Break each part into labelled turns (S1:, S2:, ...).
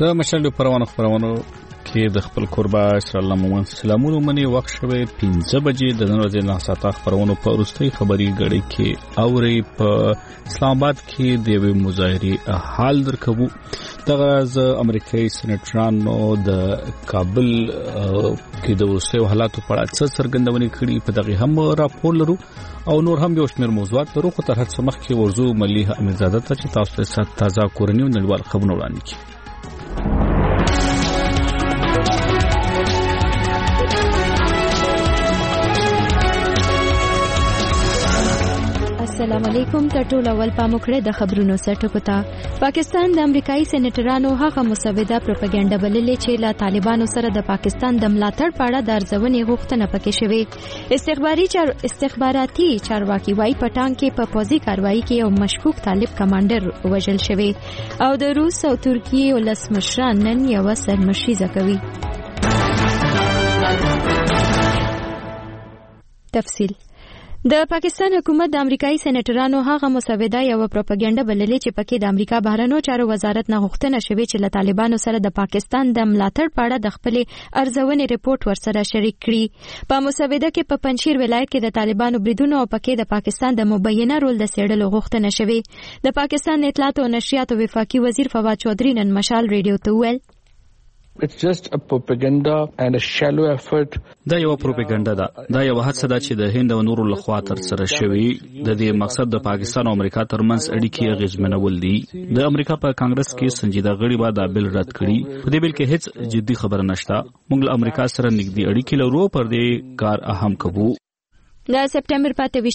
S1: د مشال پروانو کې د خپل قربا صلی الله محمد سلامونو منی وخت شوه 15 بجې د نن ورځې نه ساته خبرونو په ورستۍ خبري غړي کې اوري په اسلام آباد کې د وی مظاهره حال درکو دغه ز امریکایي سېنیټرانو د کابل کې د اوسه حالاتو په اړه څه څرګندونې کړي په دغه هم راپور لرو او نور هم یو شمېر موضوعات لرو خو تر هڅه مخ کې ورزو ملي امیرزاده ته چې تاسو ته تازه کورنیو نړیوال خبرونه وړاندې کړي.
S2: السلام علیکم ټول اول پاموکړه د خبرونو سرټکو ته پاکستان د امریکایي سېنیټرانو هغه مسوده پروپاګاندا بللې چې لا طالبانو سره د پاکستان د ملاتړ په اړه د ارزونې غوښتنه پکې شوې. استخباراتي چارواکي وايي پټان کې په پوځي کاروایی کې یو مشکوک طالب کمانډر وژل شوی او د روس او ترکیې ولسمشران نن یو سرمشیزه کوي. تفصیل د پاکستان حکومت د امریکایي سېنیټرانو هغه مسوده یو پروپاګاندا بللې چې پکې د امریکا بهرنیو چارو وزارت نه غوښتنه شوې چې له طالبانو سره د پاکستان د ملاتړ په اړه د خپل ارزونې ریپورت ورسره شریک کړي. په مسوده کې په پنځیر ولایت کې د طالبانو بریدونو او پکې د پاکستان د مبینه رول د سیړلو غوښتنه شوې. د پاکستان اطلاعات او نشریات وفاقي وزیر فواد چودھری نن مشال ریډیو ته ویل
S3: It's just a propaganda and a shallow effort.
S1: دا یو پروپاګاندا ده. دا یو هڅه ده چې د هند او نورو لخوا تر سره شوی. د دې مقصد د پاکستان او امریکا ترمنځ اړیکې اغیزمنول دي. د امریکا په کانګرس کې سنجیده غړي به دا بل رد کړي. په دې بل کې هیڅ جدي خبره نشته. موږ له امریکا سره نږدې اړیکې لرو پر دې کار اهم کوو.
S2: د سپټمبر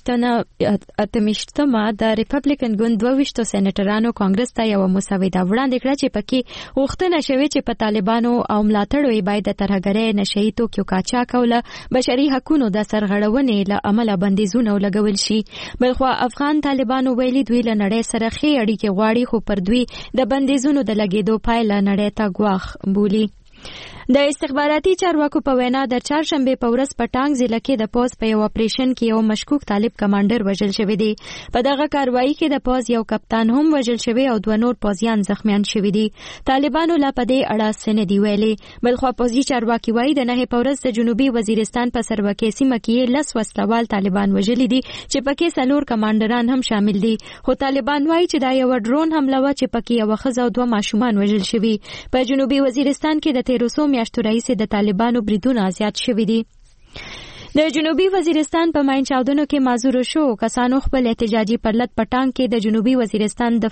S2: 28مه د ریپبلیکن ګوند 22 سېنیټرانو کانګرس ته یو مسوده وړاندې کړه چې پکې غوښتنه شوې چې په طالبانو او ملاتړو یې باید د ترهګرۍ نشئی توکیو قاچاق او بشري حقوقو د سرغړونې له امله بندیزونه ولګول شي. بلخوا افغان طالبانو ویلي دوی له نړۍ سره ښې اړیکې غواړي خو پر دوی د بندیزونو د لګېدو پایله نړۍ ته ګواښ بولي. د استخباراتي چارواکو په وینا د چهارشنبه په ورځ په ټانګ ضلع کې د پوز په یو اپریشن کې یو مشکوک طالب کمانډر وژل شوی دی. په دغه کاروایی کې د پوز یو کپتان هم وژل شوی او دوه نور پوزیان زخمیان شوی دي. طالبانو لا په دې اړه څه نه دی ویلي. بلخوا پوزي چارواکي وایي د نه په ورځ د جنوبي وزیرستان په سروکې سیمه کې 10 وسلوال طالبان وژلي دي چې پکې څلور کمانډران هم شامل دي. خو طالبان وایي چې دا یو ډرون حمله و چې پکې یو ښځه او دوه ماشومان وژل شوي. په جنوبي وزیرستان کې د 1300 میاشتو راهیسې د طالبانو بریدونه زیات شوي دي. د جنوبي وزیرستان په ماین چاودنو کې معذور شو کسانو خپل احتجاجي پرلط پټان کې د جنوبي وزیرستان د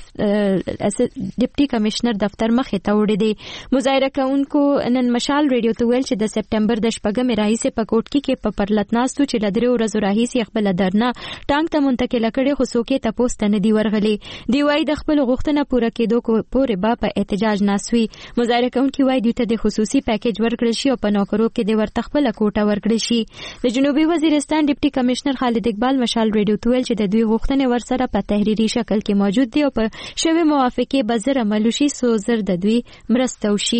S2: ډیپټي کمشنر دفتر مخې ته وړي دي. مظاهره کوونکو نن مشال ریډیو ته ویل چې د سپټمبر د شپږمې راهیسې په کوټکی کې په پرلط ناستو چې له 3 ورځو راهیسې خپل درنه ټانک ته منتقل کړي خو څوک ته پوسټ نه دی ورغلي. دی وايي د خپل غوښتنه پوره کېدو پورې به په احتجاج ناسوي. مظاهره کوونکي وايي دوی ته د خصوصي پیکیج ورکړل شي او په نوکرو کې د ورته خپل کوټه ورکړل شي. د جنوبي وزیرستان ډیپټي کمشنر خالد اقبال مشال ریډیو ته ویل چې د دوی غوښتنې ورسره په تحریري شکل کې موجود دي او په شوی موافقه به زر عمل شي سو زر د دوی مرسته وشي.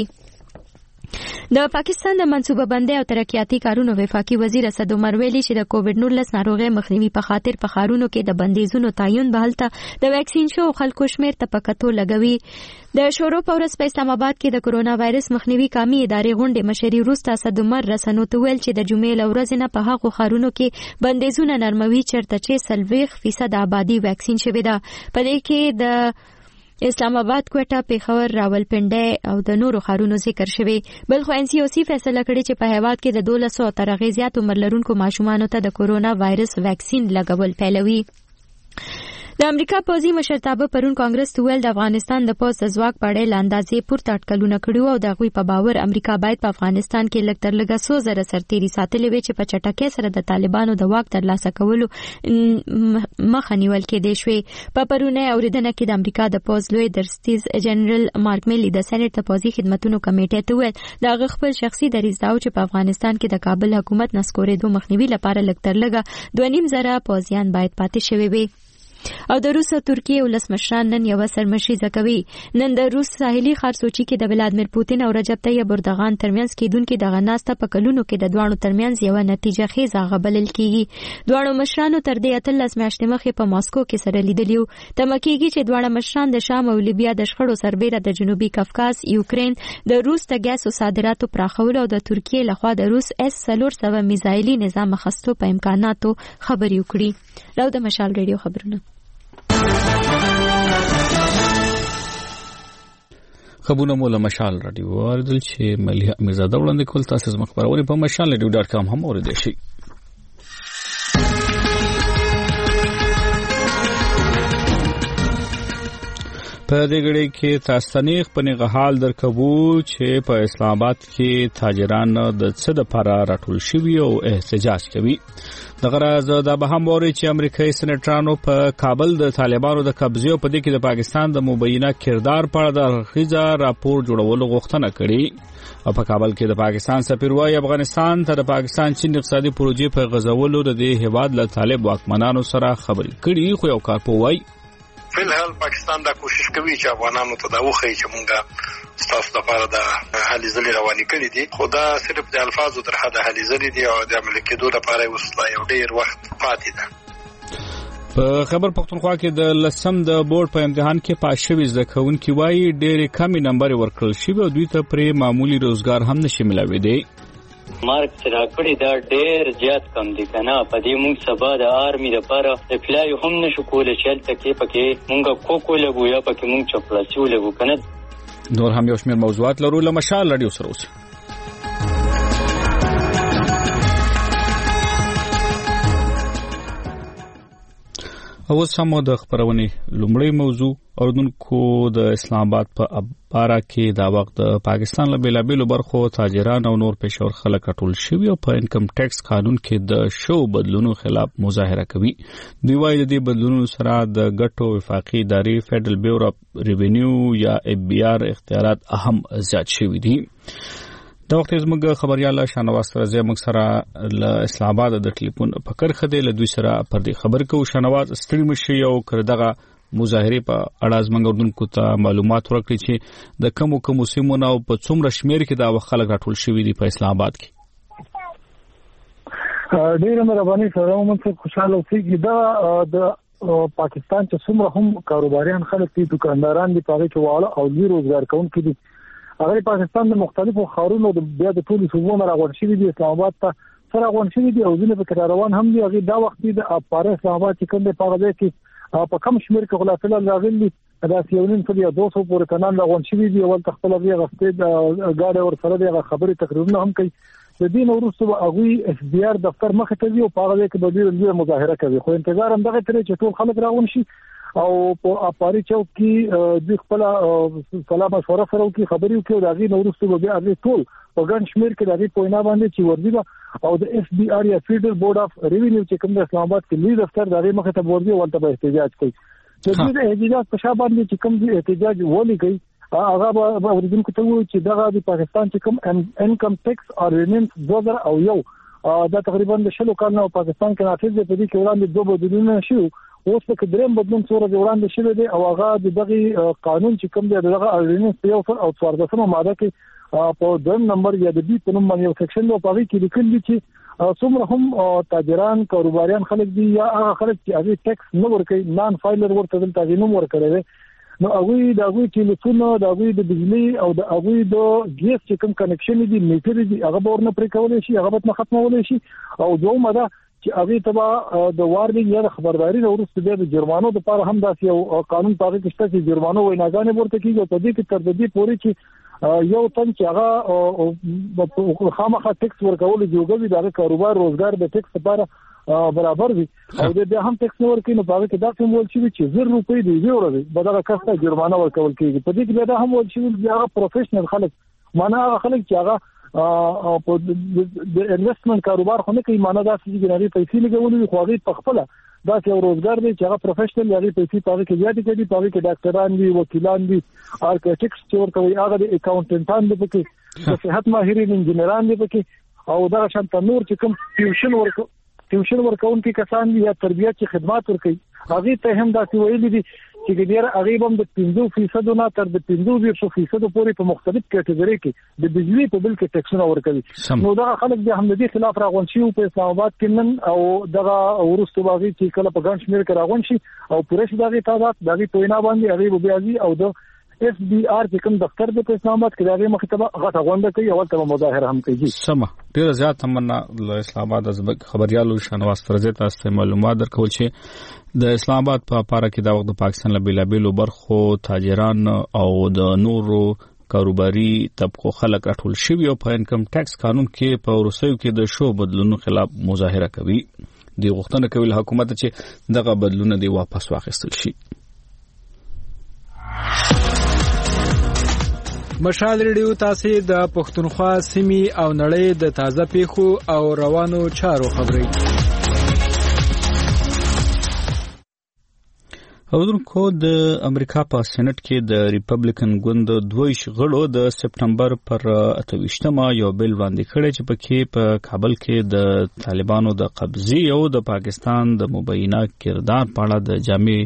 S2: د پاکستان د منصوبه بندۍ او ترقیاتي کارونو وفاقي وزیر اسد عمر ویلي چې د کووډ 19 ناروغۍ مخنیوي په خاطر په ښارونو کې د بندیزونو تعین به هلته د ویکسین شو خلکو شمیر ته په کتو لګوي. د شورو په ورځ په اسلام آباد کې د کرونا وایرس مخنیوي قومي ادارې غونډې مشري وروسته اسد عمر رسنو ته ویل چې د جمعې له ورځې نه په هغو ښارونو کې بندیزونه نرموي چېرته چې 40% آبادي ویکسین شوې ده. په دې کې د اسلام آباد، کوټه، پیښور، راولپنډي او د نورو ښارونو ذکر شوی. بل خو NCOC فیصله کړې چې په هیواد کې د 1200 تر هغې زیات عمر لرونکو ماشومانو ته د کرونا وایرس ویکسین لګول پیلوي. د امریکا پوځي مشرتابه پرون کانګرس ته ویل د افغانستان د پوځ د ځواک په اړه لاندازې پورته اټکلونه کړي او د هغوی په باور امریکا باید په افغانستان کې لږ تر لږه 100 زره سرتیري ساتلي وي چې په چټکۍ سره د طالبانو د واک ترلاسه کولو مخه نیول کېدای شوی. په پرونۍ اورېدنه کې د امریکا د پوځ لوی درستیز جنرال مارک میلی د سېنات د پوځي خدماتو کمیټې ته ویل د هغه خپل شخصي دریځ دا و چې په افغانستان کې د کابل حکومت نسکورېدو مخنیوي لپاره لږ تر لږه 2.5 زره پوځیان باید پاتې شوي وي. او د روس او ترکیه ولسمشران نن یو سرمشریزه کوي. نن د روس ساحلي ښار سوچي کې د ولادمیر پوتین او رجب طیب اردوغان ترمنځ کېدونکې دغه ناسته په کلونو کې د دواړو ترمنځ یو نتیجه خیزه غبلل کیږي. دواړو مشرانو تر دې 18 میاشتې مخکې په ماسکو کې سره لیدلی و. تمه کېږي چې دواړه مشران د شام او لیبیا د شخړو سربېره د جنوبي کافکاز، یوکرين، د روس د ګیسو صادراتو پراخولو او د ترکیه لخوا د روس S-400 میزایلي نظام اخیستو په امکاناتو خبرې وکړي. راو د مشال ریډیو خبرونه.
S1: خبرونه مو له مشال رادیو اوریدل چې ملي امیرزاده وړاندې کول. تاسو زموږ خبرونه په mashalradio.com هم اوریدئ شئ. په دې غړي کې تاسنیخ په نغحال درکبو چې په اسلام آباد کې تاجران د څه د لپاره راټول شوي او احتجاج کوي. دغه راز د بهاموري چې امریکایي سېنیټرانو په کابل د طالبانو د قبضې په دې کې د پاکستان د مبینه کردار په اړه د خزه راپور جوړولو غوښتنه کړې. او په کابل کې د پاکستان سفیر وايي افغانستان ته د پاکستان چین اقتصادي پروژې په غزولو د دې هیواد له طالب واکمنانو سره خبرې کړي. خو یو کارپوه وايي
S4: فلحال پاکستان دا کوشش کوي چې افغانانو ته دا وخی چې مونږه ستاسو لپاره د هلي ځلې روانې کړې دي. خو دا صرف د الفاظو تر حده هلي ځلې دي او د عملي کېدو لپاره وسلا یو ډیر وخت پاتې ده.
S1: په خبر پښتونخوا کې د لسم د بورډ په امتحان کې پاس شوي زده کوونکي وايي ډېرې کمې نمبر ورکړل شوي او دوی ته پرې معمولی روزګار هم نشي ملاوېدی.
S5: مارک چې راکړی دا ډېر زیات کم دي کنه. په دې موږ سبا د آرمي لپاره اپلای هم نشو کولای چې هلته کې پکې موږ کوکو لګو یا پکې موږ چپړاسي ولګو کنه.
S1: نور هم یو شمېر موضوعات لرو. له مشال رادیو سره اوسئ. اوس هم د خبرونې لومړی موضوع اردوونکو د اسلام آباد په باره کې دا وخت د پاکستان له بیلابیلو برخو تاجران او نور پېښور خلک راټول شوي او په انکم ټیکس قانون کې د شو بدلونو خلاف مظاهره کوي. دوی وايي د دې بدلونو سره د ګټو وفاقي ادارې فیډرل بیورو اف ریوینیو یا FBR اختیارات اهم زیات شوي دي. دا وخت زموږ خبريال شانواز فرزي موږ سره له اسلام آباد د ټلیفون په کرخه دی. له دوی سره پر دې خبر کوو. شانواز ستړي مشي او کړدغه مظاهره په اړه زموږ اردوونکو ته معلومات ورکړي چې د کوم سیمونو په څومره شمیر کې دا خلک راټول شوي دي په اسلام آباد کې.
S6: ډیره مهرباني سره موږ خوشاله اوسئ. دا د پاکستان چې څومره هم کاروباریان خلک دي، دکانداران دي، پاره کې واړه او لوی روزګار کوونکي دي. هغه پاکستان د مختلفو ښارونو د بیا د ټولو صوبونو راغون شوي دي. اسلام آباد ته سره راغون شوي دي او ځینې په روان هم دي. هغه دا وخت د اپاره اسلام آباد چې کوم د پاره کې په کم شمیر کې غلافل راغلي دا سیونین په 200 پورې کانال راغون شوي دي. اول تخپل غي غسته گاډي ور سره د خبرې تقریبا هم کوي. د دین ورسته هغه FBR دفتر مخ ته دی او په هغه کې د دې مظاهره کوي. خو انتظار هم دغه ترې چې ټول خلک راغون شي او په اپاری چوک کې د خپل سلام مشوره سره کې خبرې وکړي. دا غي نورسته بیا هغه ټول په ګڼ شمیر کې د دې پوینا باندې چې ورځي او د FBR یا فیډرل بورډ اف ریوینیو چې کوم د اسلام آباد کې لوی دفتر دغه مخ ته ورځي ولته به احتجاج کوي. د دې احتجاج په شابه باندې چې کوم د احتجاج ولې کوي هغه به ورځم کوي چې دغه د پاکستان چې کوم انکم ټیکس اورډیننس 2001 دا تقریبا د شلو کالونو پاکستان کې نافذ دی. په دې کې وړاندې دوه بدلونونه شوي. اوس په دریم بدلون څوره وړاندې شوی دی او هغه د دغه قانون چې کوم دی دغه اورډیننس په 14 ماده کې په دویم نمبر یا د بي په نوم باندې سیکشن په پاره کې لیکل دي چې څومره هم تاجران کاروباریان خلک دي یا هغه خلک چې هغه ټیکس نه ورکوي نان فایلر ورته دلته غوښنه ورکړي. نو هغه د هغه ټلیفون د هغه د بجلی او د هغه د ګیس چې کوم کنیکشن دي میټر دي هغه ورنه پرې کولای شي، هغه به ختمولای شي. او دومره دا چې هغه تبع د وارنینګ یا خبرداري وروسته د جرمانو د لپاره هم داسې یو قانون پاره کې شته چې جرمانو ویناګانې ورته کیږي. په دې کې تر دې پورې چې یو تن چې هغه خامخا ټیکس ورکول جوړوي دا کاروبار روزګار د ټیکس لپاره برابر وي او د هم ټیکس نور کې نو په کې دا کوم ول شي چې 1000 روپۍ دی وروړي بدغه کسته جرمانه ورکول کیږي. په دې کې دا هم ول شي چې هغه پروفیشنل خلک معنا هغه خلک چې هغه په د انویسټمنت کاروبار خو نه کوي معنا دا چې ګناري پیسې لګولې خو هغه په خپل دا چې روزګار دی چې هغه پروفیشنل لري پیسې پاره کې زیاتې کوي. پاره کې ډاکټران دي، وکیلان دي، آرکیټیکټس چې ورته هغه د اکاونټنټان دي، پکې صحت ماهرین، انجنیران دي پکې او دا شانت نور چې کوم ټیوشن ورکون کې کسان دي یا تربیت کې خدمات ورکوي هغه ته هم دا ویلي دي چې ډیر هغه هم د 15% نه تر د 15% پورې په مختلف کټګوري کې د بجلی په بل کې ټیکسونه ورکوي. نو دا خلک د حملې خلاف راغون شي په اسلام آباد کې نن او دغه ورستو باغی چې کله په ګڼ شمیر کې راغون شي او پوره شي دغه تعداد دغه پوینا باندې هغه بیا دي او د اس بي ار چې کوم دفتر د اسلام آباد کې دغه مخاطبه غټه غونډه کوي او ته مظاهره هم کوي.
S1: سم ډیر زیات تمنا له اسلام آباد از خبريالو شنواز فرزه تاسو معلومات درکول چې د اسلام آباد په پاره کې د وخت د پاکستان له بیلابیلو برخو تاجران او د نورو کاروباري طبقو خلک راټول شوي او په انکم ټیکس قانون کې په روسیو کې د شو بدلونو خلاف مظاهره کوي. دی غوښتنه کوي له حکومت چې دغه بدلونه دی واپس واخیستل شي.
S7: مشال ریډیو تاسو د پښتونخوا سیمې او نړۍ د تازه پیښو او روانو چارو خبري
S1: اودونکو د امریکا په سېنات کې د ریپبلیکن ګوند 22 غړو د سپټمبر پر 28مه یو بل وړاندې کړی چې پکې په کابل کې د طالبانو د قبضې او د پاکستان د مبینه کردار په اړه د جامع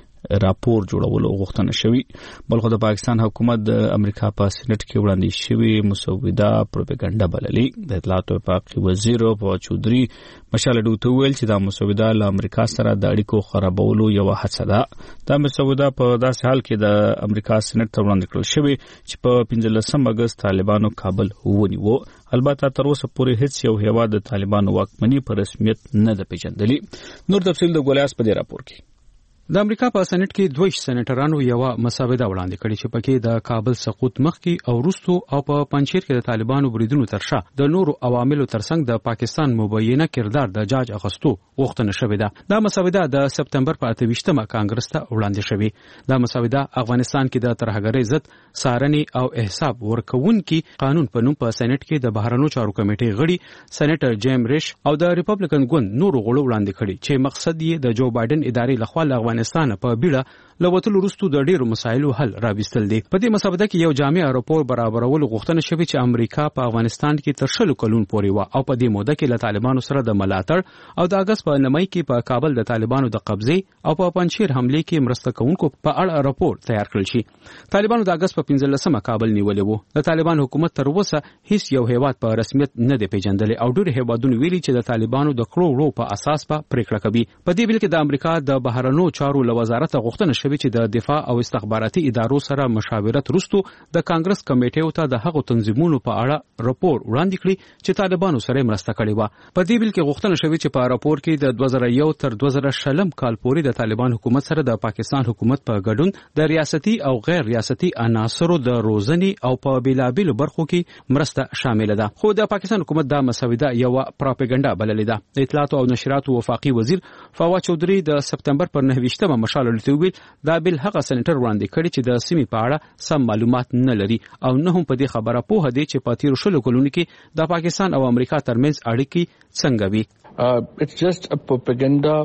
S1: راپور جوړولو غوښتنه شوې. بلخو د پاکستان حکومت د امریکا په سېنات کې وړاندې شوی مسوده پروپاګاندا بللې. د اطلاعات او اطلاعات وزیر په چودري مشال ډوته ویل چې دا مسوده له امریکا سره د اړیکو خرابولو یو هڅه ده. دا مسوده په داسې حال کې د امریکا سېنات ته وړاندې کړل شوې چې په 15 اگست طالبانو کابل ونیو. البته تر اوسه پورې هیڅ یو هیواد د طالبانو واکمني په رسمیت نه ده پیژندلې. نور تفصیل د ګولیاس په دې راپور کې.
S7: د امریکا په سېنات کې 22 سېنیټرانو یو مسوده وړاندې کړې چې پکې د کابل سقوط مخکې او وروسته او په پنځیر کې د طالبانو بریدونو ترشا د نورو عواملو ترڅنګ د پاکستان مبینه کردار د جاج اخستو غوښتنه شوې ده. دا مسوده د سپټمبر په 28مه کانګرس ته وړاندې شوې. دا مسوده افغانستان کې د ترهګرۍ ضد څارنې او احساب ورکوونکي قانون په نوم په سېنات کې د بهرنیو چارو کمیټې غړي سېنیټر جیم ریش او د ریپبلیکن ګوند نورو غړو وړاندې کړي چې مقصد یې د جو بایدن ادارې لخوا افغانستان په بیړه لوتلو وروسته د ډیرو مسایلو حل راوستل دي. په دې مسوده کې یو جامع راپور برابرولو غوښتنه شوې چې امریکا په افغانستان کې تر شلو کلونو پورې و او په دې موده کې له طالبانو سره د ملاتړ او د اگست په نمای کې په کابل د طالبانو د قبضې او په پنځیر حمله کې مرسته کوونکو په اړه راپور تیار کړل شي. طالبانو د اگست په 15مه کابل نیولې وو. د طالبان حکومت تر اوسه هیڅ یو هیواد په رسمیت نه دی پیژندل او ډېر هیوادونو ویلي چې د طالبانو د کړو په اساس په پریکړه کوي. په دې بل کې د امریکا د بهرنیو چارو له وزارت غوښتنه شوې چې د دفاع او استخباراتي ادارو سره مشاورت وروسته د کانګرس کمیټې ته د هغو تنظیمونو په اړه راپور وړاندې کړي چې طالبانو سره مرسته کړې و. په دې بل کې غوښتنه شوې چې په راپور کې د 2001 تر 2000 کال پورې د طالبان حکومت سره د پاکستان حکومت په ګډون د ریاستي او غیر ریاستي عناصرو د روزنې او په بیلابیلو برخو کې مرسته شامل ده. خو د پاکستان حکومت دا مسوده یو پروپاګاندا بللې ده. د اطلاعات او نشرات وفاقي وزیر فواد چودري د سپټمبر پر 29مه مشال ډوته دا بل هغه سېنیټر وړاندې کړي چې د سیمې په اړه سم معلومات نه لري او نه هم په دې خبره پوهه دي چې په تیر شلو کلونو کې د پاکستان او امریکا ترمنځ اړیکې څنګه وي.
S3: It's just a propaganda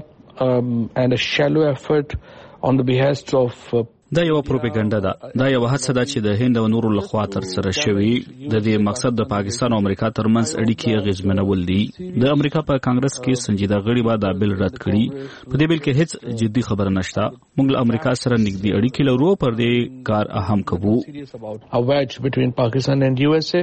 S3: and a shallow effort on the behest of
S1: دا یو پروپاګاندا ده. دا یو هڅه ده چې د هند او نورو لخوا تر سره شوی. د دې مقصد د پاکستان او امریکا ترمنځ اړیکې اغیزمنول دي. د امریکا په کانګرس کې سنجیده غړي به دا بل رد کړي. په دې بل کې هیڅ جدي خبره نشته. موږ له امریکا سره نږدې اړیکې لرو پر دې کار اهم کوو.
S3: A wedge between Pakistan and USA.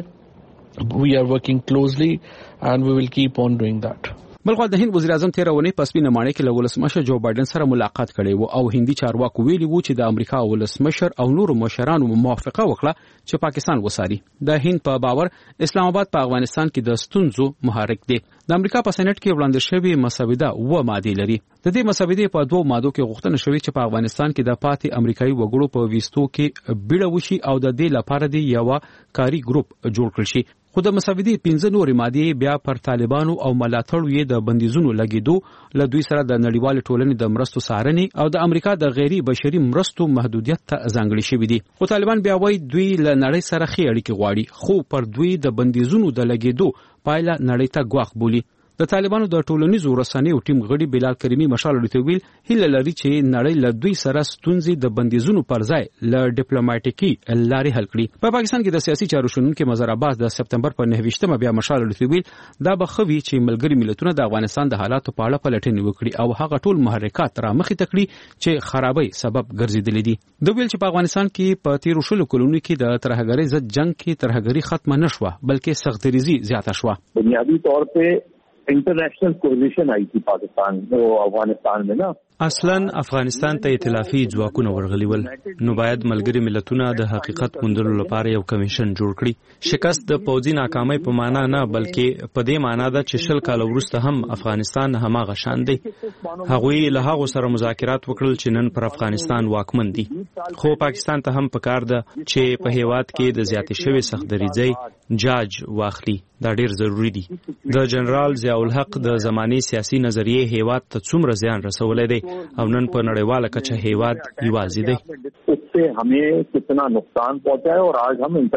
S3: We are working closely and we will keep on doing that.
S7: بلخو د هند وزیر اعظم تیر ونې په سپینه ماڼۍ کې له ولسمشر جو بایدن سره ملاقات کړی وو او هندي چارواکو ویلي وو چې د امریکا ولسمشر او نورو مشرانو موافقه وکړه چې پاکستان وساري. د هند په باور اسلام آباد په افغانستان کې د ستونزو محرک دی. د امریکا په سېنات کې وړاندې شوی مسوده و ماده لري. د دې مسودې په دوه مادو کې غوښتنه شوې چې په افغانستان کې د پاتې امریکایي وګړو په ویستو کې بیړه وشي او د دې لپاره دی یو کاری ګروپ جوړ کړل شي. خو د مسودې 15 نورې مادې بیا پر طالبانو او ملاتړو یې د بندیزونو لګیدو له دوی سره د نړیوال ټولنې د مرستو څارنې او د امریکا د غیر بشري مرستو محدودیت ته ځانګړي شوی دي. خو طالبان بیا وایي دوی له نړۍ سره ښې اړیکې غواړي خو پر دوی د بندیزونو د لګیدو پایله نړۍ ته ګواښ بولي. د طالبانو د ټولنیزو رسنیو ټیم غړي بلال کریمی مشال لټویل هیله لري چې نړۍ له دوی سره ستونزې د بندیزونو پر ځای له ډیپلوماټیکي لارې حل کړي. په پاکستان کې د سیاسي چارو شنونکو مظهر عباس د سپتمبر په 29مه بیا مشال لټویل دا بخوي چې ملګری ملتونه د افغانستان د حالاتو په اړه پلټنې وکړي او هغه ټول محرکات را مخې ته کړي چې خرابۍ سبب ګرځیدلې دي. د ویل چې په افغانستان کې په تیر شلو کلونو کې د ترهګرۍ ضد جنگ کې ترهګري ختمه نشوه بلکې سختریزي زیاته شوه.
S8: بنیادی طور पे international collision आई थी पाकिस्तान और अफगानिस्तान में ना
S9: اصلا افغانستان ته ائتلافي ځواکونه ورغلي ول نو باید ملګری ملتونه د حقیقت موندلو لپاره یو کمیشن جوړ کړي. شکست د پوځي ناکامۍ په معنا نه بلکې په دې معنا ده چې شل کال وروسته هم افغانستان هماغه شان دی. هغوی له هغو سره مذاکرات وکړل چې نن پر افغانستان واکمن دي خو پاکستان ته هم پکار ده چې په هیواد کې د زیاتې شوی سختدریځي جاج واخلي. دا ډیر ضروری دی. د جنرال ضیاء الحق د زماني سیاسي نظریه هیواد ته څومره زیان رسولې دی او نن په نړیواله کچه هیواد یوازې دی.
S8: اس سے ہمیں کتنا نقصان پہنچا ہے اور آج ہم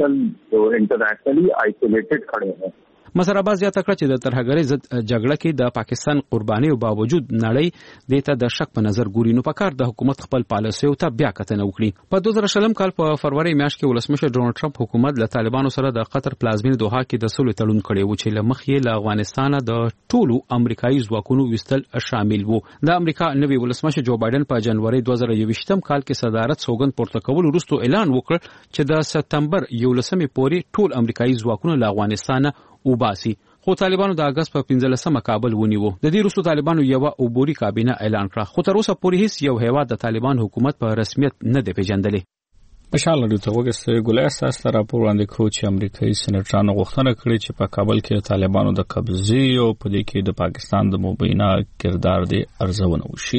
S8: انٹرنیشنلی آئسولیٹڈ کھڑے ہیں.
S7: مظهر عباس زیاته کړه چې د ترهګرۍ ضد جګړه کې د پاکستان قربانیو باوجود نړۍ دته د شک په نظر ګوري نو پکار د حکومت خپل پالیسیو ته بیا کتنه وکړي. په 2000 کال په فروری میاشت کې ولسمشر ډونالد ټرمپ حکومت له طالبانو سره د قطر پلازمینه دوحه کې د صلح تړون کړی و چې لمخ یې له افغانستان د ټولو امریکایي ځواکونو وستل شامل وو. د امریکا نوی ولسمشر جو بایدن په جنوري 2021 کال کې صدارت سوګند پورته کول وروسته اعلان وکړ چې د سپتمبر 11 پورې ټول امریکایي ځواکونه له افغانستان وباسي. خو طالبانو د اگست په 15 کابل ونیو. د دې وروسته طالبانو یو عبوري کابینه اعلان کړه خو تر اوسه پورې هیڅ یو هیواد د طالبان حکومت په رسمیت نه دی پیژندلی.
S1: مشال لري ته وګورئ ګولای اساس راپور وړاندې کوي چې امریکایي سېنیټرانو غوښتنه کړې چې په کابل کې طالبانو د قبضې او په دې کې د پاکستان د مبینه کردار دی ارزونه وشي.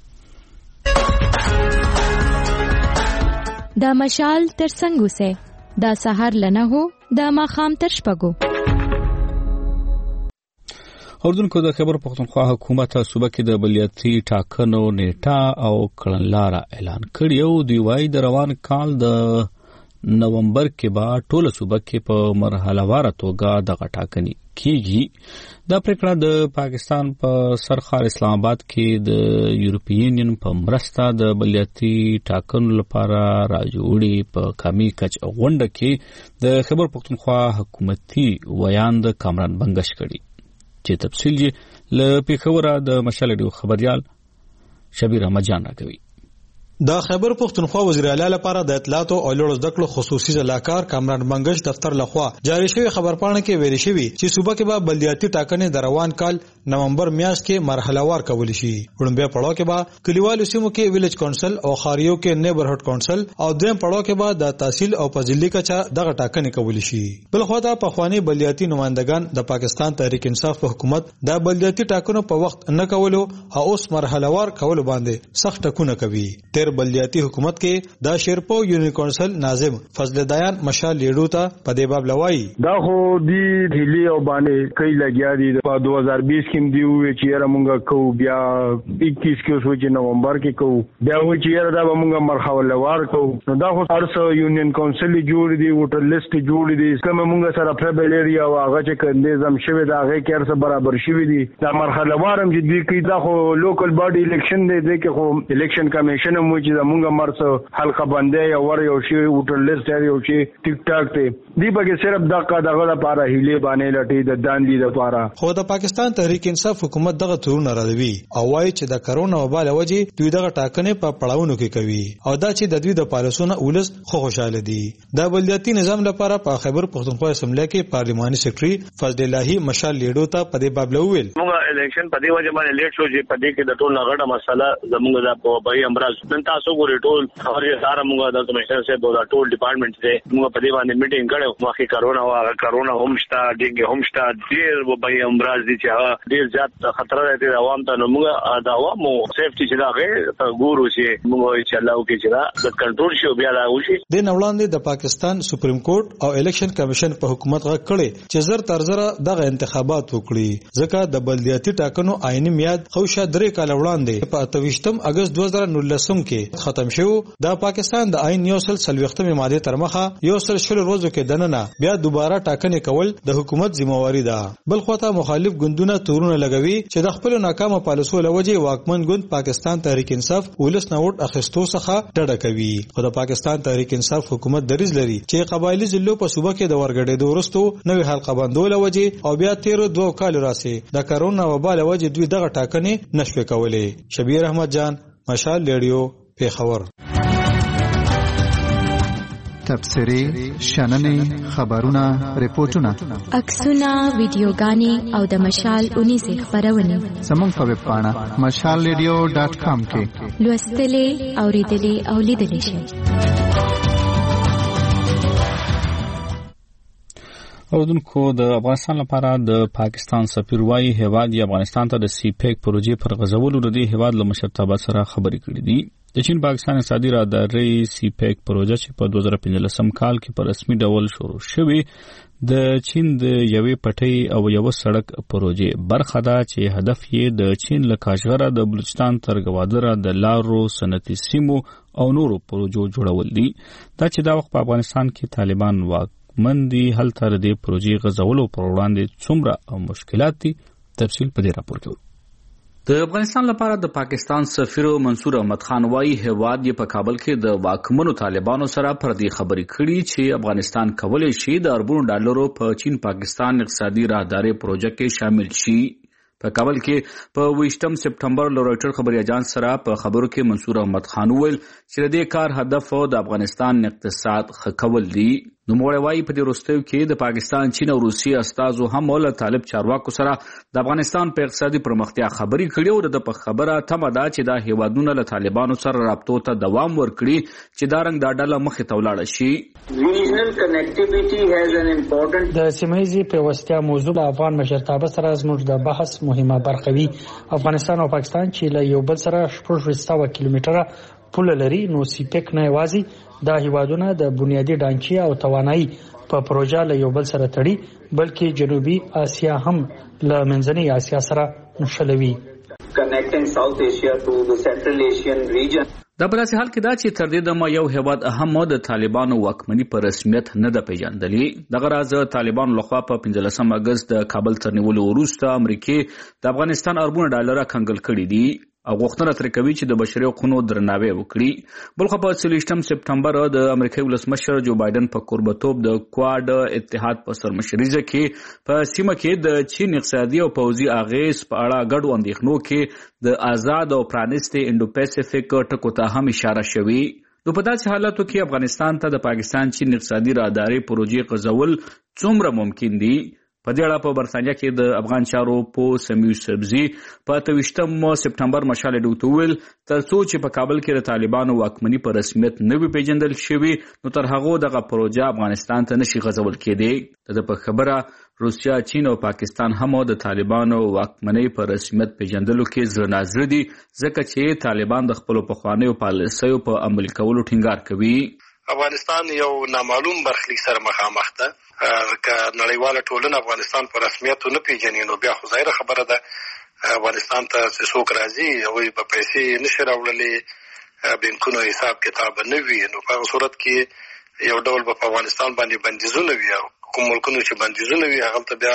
S2: دا مشال تر څنګه وسه دا سحر لنه هو دا ماخام تر شپږو.
S1: اردوونکو د خیبر پختونخوا حکومت صوبه کې د بلدیاتي ټاکنو نیټه او کړنلاره اعلان کړی او دی وايي د روان کال د نومبر کې به ټوله صوبه کې په مرحلهواره توګه دغه ټاکنې کیږي. دا پریکړه د پاکستان په سرخار اسلام آباد کې د یورپی یونین په مرسته د بلدیاتي ټاکنو لپاره راجوړي په قومي کچ غونډه کې د خیبر پختونخوا حکومتي ویاند کامران بنگش کړي چې تفصیل یې له پیښوره د مشال ډیو خبريال شبیر احمد جان راکوي.
S10: د خیبر پختونخوا وزیر اعلی لپاره د اطلاعات او لوړ زده کړو خصوصي ځلاکار کامران منګش دفتر لخوا جاری شوی خبرپاڼه کې ویل شوی چې صوبه کې به بلدیاتي ټاکنې د روان کال نومبر میاشت کې مرحله وار کول شي. وړاندې پړاو کې به کلیوالو سیمو کې ویلج کونسل او خاریو کې نیبرهډ کونسل او دریم پړاو کې به د تحصیل او فضیلت کچا دغه ټاکنې کول شي. بل خو دا په خواني بلدیاتي نمائندگان د پاکستان تحریک انصاف په حکومت د بلدیاتي ټاکنو په وخت نه کولو او اوس مرحله وار کول باندې سخت ټکونه کوي. تیر بلدیاتي حکومت کې د شیرپو یونین کونسل ناظم فضل دایان مشال لیډو ته په دې باب لوي
S11: دا خو دی ډیلی او باندې کای لګیا دي په 2020 کې دی وی چې را مونږه کو بیا 21 کې شو چې نومبر کې کو بیا و چې را دا مونږه مرحله وار کو نو دا خو ارس یونین کونسل جوړ دی ووټر لیست جوړ دی کوم مونږه سره پربل ایریا او هغه چې کندې شوی دا هغه کې ارس برابر شوی دی دا مرحله وارم چې دی کې دا خو لوکل باډي الیکشن دی کې خو الیکشن کمیشن مو چې مونږه مرسه حلقه باندې او ور یو شی ووټر لیست یو شی ټیک ټاک ته دی بګه صرف دغه لپاره هیله باندې لټي د داندې لپاره.
S10: خو د پاکستان تحریک انصاف حکومت دغه تورونه راوي او وايي چې د کرونا وبا له وجې دوی دغه ټاکنې په پړاوونو کې کوي او دا چې د دوی د پالیسونو ولس خو خوشاله دي. د بلدیاتي نظام لپاره په خیبر پختونخوا اسمبلی کې پارلماني سیکریټري فضل الهي مشال لیډو ته په دې باب لویل
S12: موږ الیکشن په دې وجه باندې لیټ شو چې په دې کې د ټول غړه مسله زموږ د په امراض نن تاسو ګورئ ټول خبرې سره موږ د کمشنر سے د ټول ډپارټمنټ سے موږ په دې باندې میټینګ کړو. مخکې کرونا هم شته ډینګ هم شته ډیر په امراض دي چې ډیر زیات خطر دی عوام ته. نو موږ د عوامو سیفټي چې دا ګورو چې موږ ان شاء الله وکړي چې دا کنټرول شي او بیا دا وشي.
S10: د نوړاندې د پاکستان سپریم کورټ او الیکشن کمیشن په حکومت غږ کړي چې زر تر زر دغه انتخابات وکړي ځکه د بلدیاتي ټاکنو آئینی میاد خوشا 3 کال وړاندې په 28 اگست 2019 کې ختم شو. د پاکستان د آئین یو سل سلوختمه ماده تر مخه یو سل شل ورځو کې دننه بیا دوباره ټاکنې کول د حکومت ذمہواری ده. بل خواته مخالف ګوندونه تورونه لګوي چې د خپل ناکامه پالیسو لوجه واکمن ګوند پاکستان تحریک انصاف ولس نوټ اخیستو څخه ډډه کوي. خو د پاکستان تحریک انصاف حکومت دریځ لري چې قبایلی ضلعو په صوبه کې د ورګړې دورستو نوې حلقه بندول لوجه او بیا 13 کال راسي د کرونا وبا لوجه دوی دغه ټاکنې نشوي کولای. شبیر احمد جان، مشال ریډیو، پیښور.
S13: تبصرې، شننې، خبرونه، ریپورتونه،
S2: عکسونه، ویډیوګانې او د مشال 19 خبرونه
S13: زموږ په ویب پاڼه mashalradio.com کې
S2: لوستلې، اوریدلې او لیدلې شئ.
S1: اوردونکو د افغانستان لپاره د پاکستان سفیر وايي هیواد یې افغانستان ته د سی پیک پروژې پر غزولو لري هیواد له مشرتابه سره خبرې کړې دي. د چین پاکستان اقتصادي راهدارۍ سی پیک پروژه چې په 2015 کال کې په رسمي ډول شروع شوې د چین د یوې پټۍ او یو سړک پروژې برخه ده چې هدف یې د چین له کاشغره د بلوچستان تر ګوادره د لارو، صنعتي سیمو او نورو پروژو جوړول دي. دا چې دا وخت په افغانستان کې طالبان واکمن دي هل تر دې پروژې غزولو پر وړاندې څومره مشکلات دي. تفصیل په دې راپور کې.
S14: د افغانستان لپاره د پاکستان سفیر منصور احمد خان وايي هیواد یې په کابل کې د واکمنو طالبانو سره پر دې خبرې کړي چې افغانستان کولای شي د اربونو ډالرو په چین پاکستان اقتصادي راهدارۍ پروژه کې شامل شي. په کابل کې په 28 سپټمبر له رويټر خبري اژانس سره په خبرو کې منصور احمد خان وویل چې د دې کار هدف د افغانستان اقتصاد ښه کول دي. نو موړوي په دې وروستیو کې د پاکستان، چین او روسیې استازو هم ول طالب چارواکو سره د افغانستان په اقتصادي پرمختیا خبرې کړي او د په خبره تمه ده چې د هیوادونو له طالبانو سره رابطو ته دوام ورکړي چې دا رنګ دا ډله مخې ته ولاړ شي.
S15: د سیمه‌یزي پیوستیا موضوع د افغان مشرتابه سره زموږ د بحث مهمه برخه وي. افغانستان او پاکستان چې له یو بل سره 400 کیلومتره پوله لري نو سیپیک نه یوازې د هیوادونو د بنیادی ډانچې او توانایي په پروژه له یو بل سره تړي بلکې جنوبي اسیا هم له منځنۍ اسیا سره نښلوي.
S14: Connecting South Asia to the Central Asian region. دا په داسې حال کې دا چې تر دې دمه یو هیواد هم د طالبانو واکمني په رسمیت نه ده پیژندلې. دغه راز طالبانو لخوا په 15 اگست د کابل تر نیولو وروسته امریکای د افغانستان اربونه ډالر کنګل کړي دي او غوښتنه ترې کوي چې د بشري حقوقو درناوی وکړي. بلخو په 23 سپټمبر د امریکای ولسمشر جو بایدن په قربتوب د کواد اتحاد په سرمشريزه کې په سیمه کې د چین اقتصادي او پوځي اغیز په اړه ګډو اندېښنو کې د آزاد او پرانیستي انډو پیسفیک ټکو ته هم اشاره شوې. نو په داسې حالاتو کې افغانستان ته د پاکستان چین اقتصادي راهدارۍ پروژې غزول څومره ممکن دي؟ په دې اړه په برتانیا کې د افغان چارو په سمیع سبزي په 28 سپټمبر مشال ډوتوول تر څو چې په کابل کې د طالبانو واکمني په رسمیت نه وي پیژندل شوی نو تر هغه دغه پروژه افغانستان ته نشي غزول کېدی. د په خبره روسیا، چین او پاکستان هم د طالبانو واکمنۍ په رسمیت پیژندلو کې زړه دي ځکه چې طالبان د خپل پخوانیو پالیسیو په عملي کولو ټینګار کوي.
S4: افغانستان یو نامعلوم برخلیک سره مخامخ ده. که نړیواله ټولنه افغانستان په رسمیت نه پیژني نو بیا خو ظاهره خبره ده افغانستان ته څوک راځي او په پیسې نشي راوړلې، بانکونو حساب کتاب نه وي، نو په هغه صورت کې یو ډول په افغانستان باندې بندیزونه وي او کوم ملکونو چې بندیزونه وي هغه ته بیا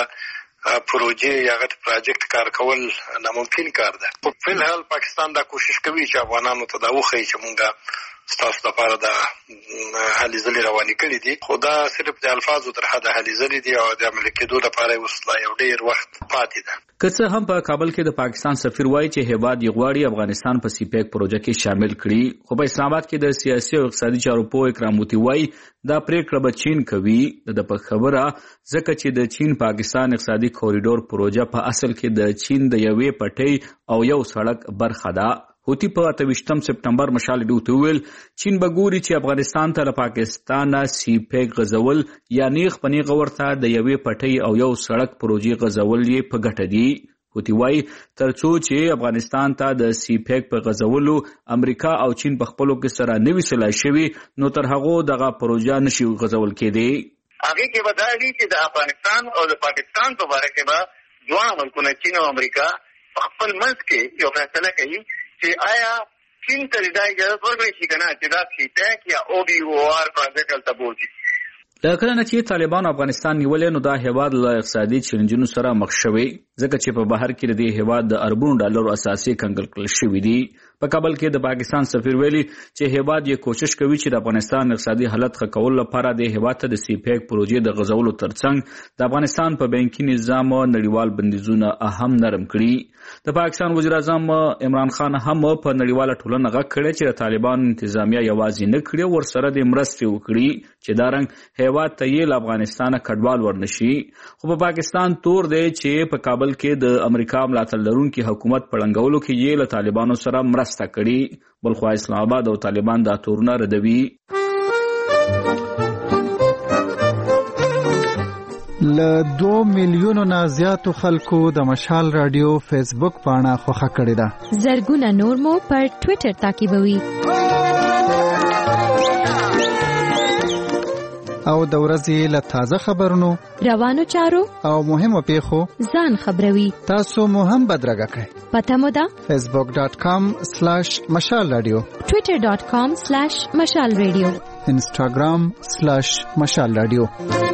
S4: پروژې یا غټ پروژیکټ کار کول ناممکن کار ده. په فلحال پاکستان دا کوشش کوي چې افغانانو ته دا وښيي چې مونږه ستاسو لپاره د هلې ځلې روانې کړي دي، خو دا صرف د الفاظو تر حده هلې ځلې دي او د عملي کېدو لپاره اوس لا یو ډېر وخت پاتې ده.
S14: که څه هم په کابل کې د پاکستان سفیر وایي چې هیواد یې غواړي افغانستان په سی پیک پروژه کې شامل کړي، خو په اسلام آباد کې د سیاسي او اقتصادي چارو پوه اکراموتی وایي دا پریکړه به چین کوي. د په خبره ځکه چې د چین پاکستان اقتصادي کوریډور پروژه په اصل کې د چین د یوې پټۍ او یو سړک برخه ده. هوتی په 28 سپټمبر مشال ډوته ویل چین بګوري چې افغانستان ته له پاکستان سی پیک غزول یا نیغ پنی غورته د یوې پټۍ او یو سړک پروژې غزول یې په ګټه دي. هوتی وایي ترڅو چې افغانستان ته د سی پیک په غځولو امریکا او چین په خپلو کې سره نوي سلاح شوي نو تر هغو دغه پروژه نشي غځول کېدی.
S4: هغه کې به دا وي چې د افغانستان او د پاکستان په باره کې به دوه ملکونه چین او امریکا خپل منځ کې یو فیصله کوي چې آیا چین ته دا اجازه ورکړي شي کنه چې دا سی پیک یا او بي او آر پروژیکټ ته بوزي.
S14: د کله نه چې طالبان افغانستان نیولې نو دا هیواد له اقتصادي چیلنجونو سره مخ شوی ځکه چې په بهر کې د هیواد د اربونو ډالرو اساسي کنګل کړل شوی دی. په کابل کې د پاکستان سفیر ویلي چې هیواد یې کوشش کوي چې د افغانستان اقتصادي حالت ښه کولو لپاره د هیواد ته د سی پیک پروژې د غځولو ترڅنګ د افغانستان په بانکي نظام او نړیوال بندیزونه هم نرم کړي. د پاکستان وزیر اعظم عمران خان هم په نړیواله ټولنه غږ کړی چې د طالبان انتظامیه یوازې نه کړي ورسره د مرستې وکړي چې دا رنګ هیواد ته یې له افغانستانه کډوال ورنشي. خو په پاکستان تور دی چې په کابل کې د امریکا ملاتړ لرونکي حکومت په ړنګولو کې یې له طالبانو سره مرسته کړي. بلخو اسلام آباد او طالبان دا تورونه ردوي.
S13: ل 2 میلیونو نه زیاتو خلکو د مشال رادیو فیسبوک پاڼه خوښه کړې ده.
S2: زرګونه نور مو پر ټوئیټر تعقیبوي.
S13: او د ورځې له تازه خبرونو
S2: روانو چارو او
S13: مهمو پیښو
S2: ځان خبروي.
S13: تاسو مو هم بدرګه کړئ.
S2: پته مو ده
S13: facebook.com/mashalradio
S2: twitter.com/mashalradio
S13: instagram/mashalradio.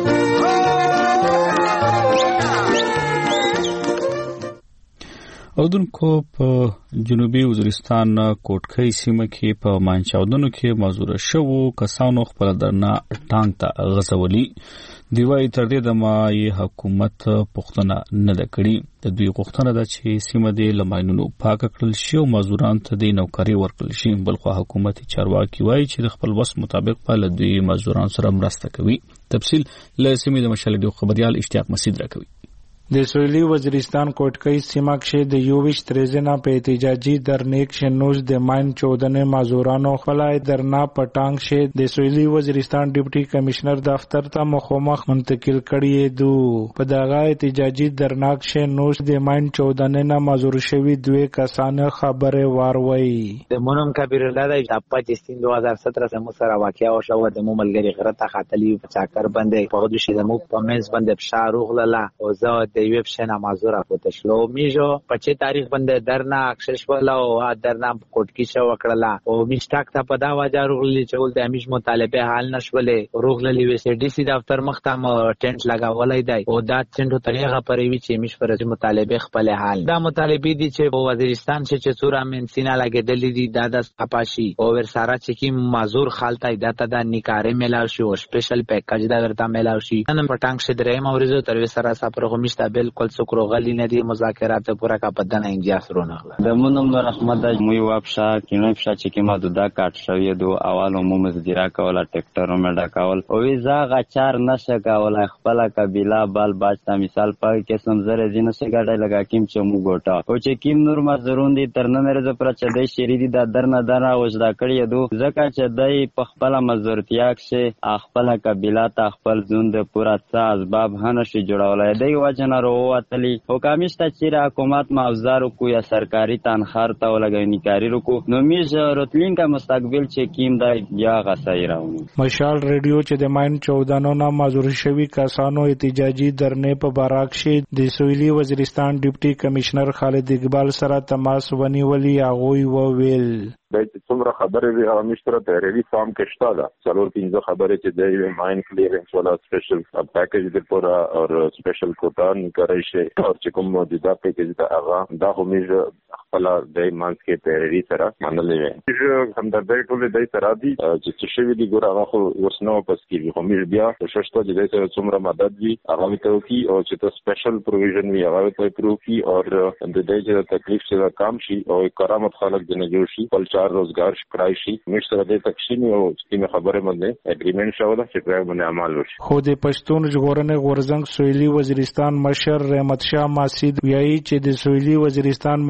S1: اودونکو په جنوبي وزیرستان کوټکۍ سیمه کې په مانچاودنو کې مزور شوو کسانو خپل درنا ټانک ته غځولي. دیوای تر دې د مای حکومت پښتنه نه کړي. د دوی غوښتنه ده چې سیمه د لماینونو پاک کړل شي او مزوران ته د نوکری ورکړل شي. بلخو حکومت چارواکي وایي چې د خپل وس مطابق په لدوی مزوران سره مرسته کوي. تفصیل له سیمې د مشال ډیو خبريال اشتیاق مسعود راکوي.
S16: د سویلی وزیرستان کوټکۍ سیمه کې د 21 تریزنا په احتجاجي درنې کې نوز د ماین 14 مازورانو خلای درنا پټانګ شه د سویلی وزیرستان ډیپټي کمشنر دفتر ته مخامخ منتقل کړي دو. په دغه احتجاجي درنا کې نوز د ماین 14 نه مازور شوی دوه کسانه خبره واروي.
S17: د مونم کبیر الله د 25 2017 سره سره واقعیا او شو د موملګری غرته خاتلی په چاکر باندې په دوشي د مو په منځ باندې بشاروغ لاله او زه دیوب شنا مازورا کوتشلو میجو په تاریخ باندې درنا اکشش ولا او درنا کوټکی شو وکړه او میشتاک ته په دا وجه روغلی چې د امیش مطالبه حل نشولې روغلی وی سي ډي سي دفتر مختم ټنټ لگاولای دی او دا ټنټو طریقه پرېوي چې میش پر مطالبه خپل حل دا مطالبه دي چې په وزیرستان چې څورا منسینا لګیدلې دي دا د اپاشي او ور سارا چې کی مازور خالتای دا ته د نکاره ملاو شي او سپیشل پیکج دا ورته ملاو شي نن پټانګ شه درې موريزو تر سره سفر غمیشته بالکل څوکرو غلی نه دي مذاکرات پورا کا پدنه انجاس رونغله
S18: د مونم رحمت د موي واپشا کینو فشا چې کی مدودا کاټ شوی دو اوالو مو مزدیرا کولا ټریکټر مډا کول او ویزا غچار نشه کولا خپل قبيله بال باجتا مثال په قسم زره دینه څخه ګډه لگا کیم چې مو ګوټا او چې کیم نور مزرون دي ترنه مرزه پر چې د شری دي د درنه درا وځدا کړی دو ځکه چې دای په خپل مزورتیا کې خپل قبيله ته خپل ژوند پورا څه اسباب هنشي جوړولای دی وجنه وتلی حکومت چې حکومت معاوضه کو یا سرکاري تنخواه ته ولګونی کاری کو نو میز راتلین کا مستقبل چې کیم دا یا غسای راو.
S16: مشال ریډیو چې د ماین 14 نه مازور شوی کسانو احتجاجي درنې په باراکشي د سویلی وزیرستان ډیپټي کمشنر خالد اقبال سره تماس ونیولي اغوی وویل
S8: د څومره خبرې وی او مشتره تحریری فارم کې شته دا څلور پنځه خبرې چې د ماین کلیرنس ولا سپیشل پیکیج د پورا او سپیشل کوټان کوي شي او چې کوم موجوده پیکیج دا هغه دا هم خپل د مانس کې تحریری سره منلې وي چې هم د دې ټول د سره دي چې شوی دی ګور هغه خو وسنو پس کې هم بیا ششته د دې څومره مدد وی هغه ته کی او چې ته سپیشل پروویژن وی هغه ته پرو کی او د دې تکلیف چې کم شي او کرامت خلک د نه جوړ شي روزګار شکرای شي مشتره د تقسیم او سیمه خبره باندې اګریمنت شوه چې په باندې عمل وشي.
S16: خو د پښتون ژغورنې غورزنګ سویلی وزیرستان مشر رحمت شاه ماسید ویایي چې د سویلی وزیرستان مقامی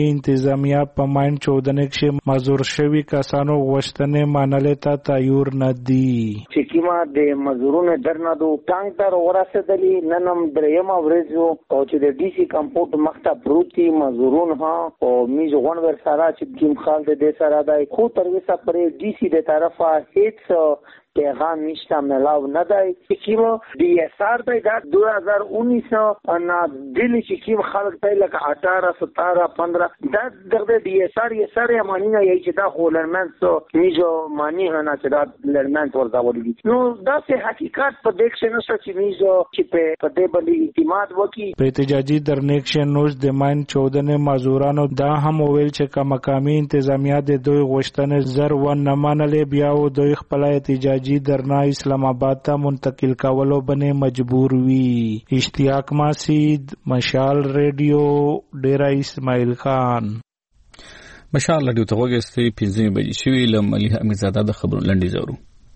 S16: انتظامیه په ماین چودنې کې مزور شوي کسانو غوښتنې منلې ته تیار نه دي.
S19: چې کیما د مزورونو درنادو ټانک تر ورسېدلی ننم درېم ورځو او چې د ډي سي کمپورټ مخته پروتي مزورون ها او میز غون ور سره چې کیم خال د سره دای خو تر وسه پرې ډي سي د طرفه هیڅ پیغام نشته ملاو نه دی. کیم D S R ته دا 2019 انا دلی چې کیم خلک ته لکه 18 17 15 دا دغه D S R یې سره مانی نه یی چې دا هولرمنت میجو مانی نه چې دا لرمنت ورته ولګي. نو دا سه حقیقت په دښه نشته چې میجو چې په دې باندې اعتماد وکي.
S16: په احتجاجي درنیکشن نوز د ماین چودنې مزورانو دا هم ویل چې کا مقامی انتظامیه د دوی غوښتنې زر و نه منلې بیا و دوی خپل احتجاجي درنا اسلام آباد ته منتقل کولو باندې مجبور وي. اشتیاق ماسید، مشال ریډیو، ډیرا اسماعیل خان.
S1: مشال ریډیو ته وګورئ 15 بجې شوي له ملي امیرزاده د خبرو لنډي زورو.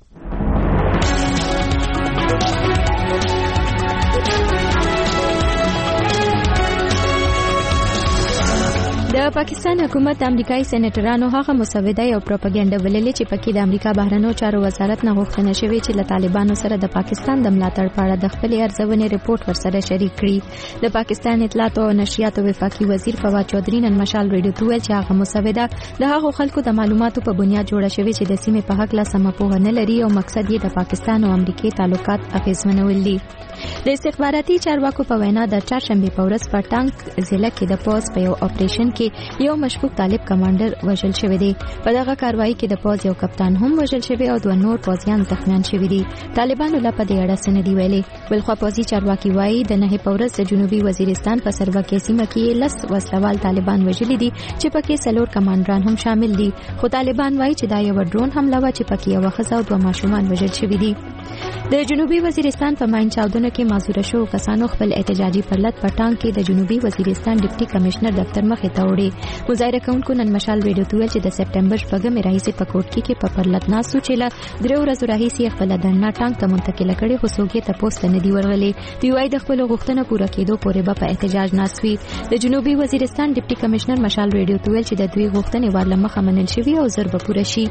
S2: د پاکستان حکومت امریکایي سېنیټرانو هغه مسوده او پروپاګاندا وللې چې پکې د امریکا بهرنیو چارو وزارت نه غوښتنه شوې چې له طالبانو سره د پاکستان د ملاتړ په اړه د خپل ارزونې ریپورت ورسره شریک کړي. د پاکستان اطلاعات او نشریات وفاقي وزیر فواد چودھری نن مشال ریډیو ته ویل چې هغه مسوده د هغو خلکو د معلوماتو په بنیاد جوړه شوې چې د سیمې په حق لا سم پوهه نه لري او مقصد یې د پاکستان او امریکای تعلقات اغیزمنول دي. د استخباراتي چارواکو په وینا د چهارشنبه په ورځ په ټانک ضلع کې د پوز په یو اپریشن کې یو مشکوک طالب کمانډر وژل شوی دی. په دغه کاروایی کې د پوز یو کپتان هم وژل شوی او دوه نور پوزیان زخمیان شوی دي. طالبانو لا په دې اړه څه نه دی ویلي. بلخوا پوزي چارواکي وایي د نه په ورځ د جنوبي وزیرستان په سروکې سیمه کې لس وسلوال طالبان وژلي دي چې پکې څلور کمانډران هم شامل دي. خو طالبان وایي چې دا یو ډرون حمله و چې پکې یو ښځه او دوه ماشومان وژل شوي دي. د جنوبي وزیرستان په ماین چاودنه کې معذور شو کسانو خپل احتجاجي پرلط پټان کې د جنوبي وزیرستان ډیپټي کمشنر دفتر مخې ته وړي. مظاهره کوونکو نن مشال ریډیو ته ویل چې د سپټمبر شپږمې راهیسې په کوټکی کې په پرلط ناسو چې له درې ورځو راهیسې خپل دننه ټانک ته منتقل کړي خو څوک یې تاسو نه دی ورغلي. دوی وايي د خپل غوښتنه پوره کېدو پورې به په احتجاج ناسوي. د جنوبي وزیرستان ډیپټي کمشنر مشال ریډیو ته ویل چې د دوی غوښتنې ورله مخه منل شوې او زر به پوره شي.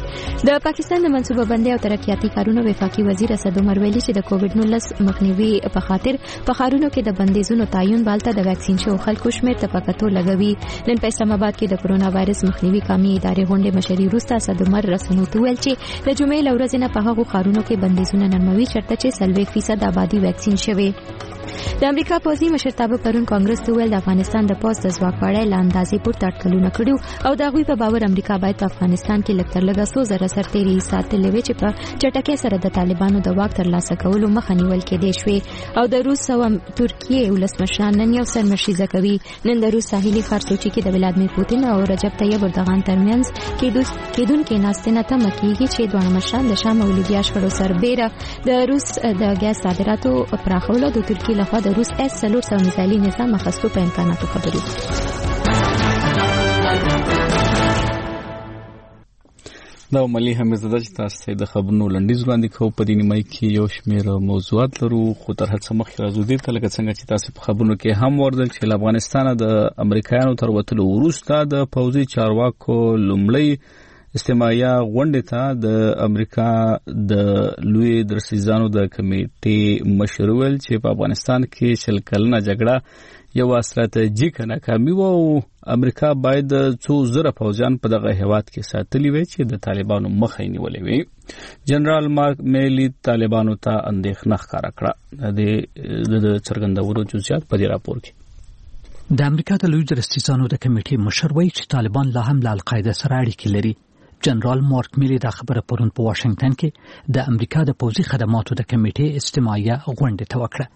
S2: د پاکستان د منصوبه بندي او ترقیاتي کارونو وفاقي وزیر اسد عمر ویلي چې د کووډ 19 مخنیوي په خاطر په خارونو کې د بندیزونو تعین بالته د ویکسین شو خلکو شمیر ته پکاتو لګوي. نن په اسلام آباد کې د کرونا وایرس مخنیوي قومي ادارې غونډې مشري وروسته اسد عمر رسنیو ته ویل چې د جمعې له ورځې نه په هغو خارونو کې بندیزونه نرموي چرته چې 30% آبادی ویکسین شوي. د امریکا پوځي مشرتابه پرون کانګرس ته ویل د افغانستان د پوز د ځواک په اړه لاندازې پورته اټکلونه کړیو او د هغوی په باور امریکا باید په افغانستان کې لږ تر لږه 100,000 سرتیري ساتلې وي چې په چټکۍ سره د طالبانو د واک ترلاسه کولو مخه نیول کېدای شوې. او د روس او ترکیې ولسمشران نن یو سرمشریزه کوي. نن د روس ساحلي ښار سوچي کې د ولادیمیر پوتین او رجب طیب اردوغان ترمنځ کېدونکې ناستې نه تمه کېږي چې دواړه مشران د شام او لیبیا شخړو سربیره د روس د ګاز صادراتو پراخولو د ترکیې لخوا د روس S-400 مثالي نظام اخیستو په امکاناتو خبرې.
S1: دا ملي همزده چې تاسو د خبرونو لنډیز وړاندې کوو په دې نیمه کې یو شمېر موضوعات لرو خو تر هڅه مخکې راځو دې ته لکه څنګه چې تاسو په خبرونو کې هم وردل چې له افغانستانه د امریکایانو تر وتلو وروسته د پوځي چارواکو لومړی استماعیه غونډه ته د امریکا د لوی درسیزانو د کمیټې مشر ویل چې په افغانستان کې شل کلنه جګړه یو استراتیژیک ناکامي و او امریکا باید څو زره پوځیان په دغه هیواد کې ساتلی وي چې د طالبانو مخه یې نیولې وي. جنرال مارک میلی طالبانو ته اندېښنه ښکاره کړه. د څرګندولو جزئیات په دې راپور کې
S20: د امریکا د لوی درسیزانو د کمیټې مشر وایي چې طالبان لا هم له القاعده سره اړیکې لري. جنرال مارک میلی دا خبره پرون په واشنگټن کې د امریکا د پوځي خدماتو د کمیټې استماعیه غونډه ته وکړه.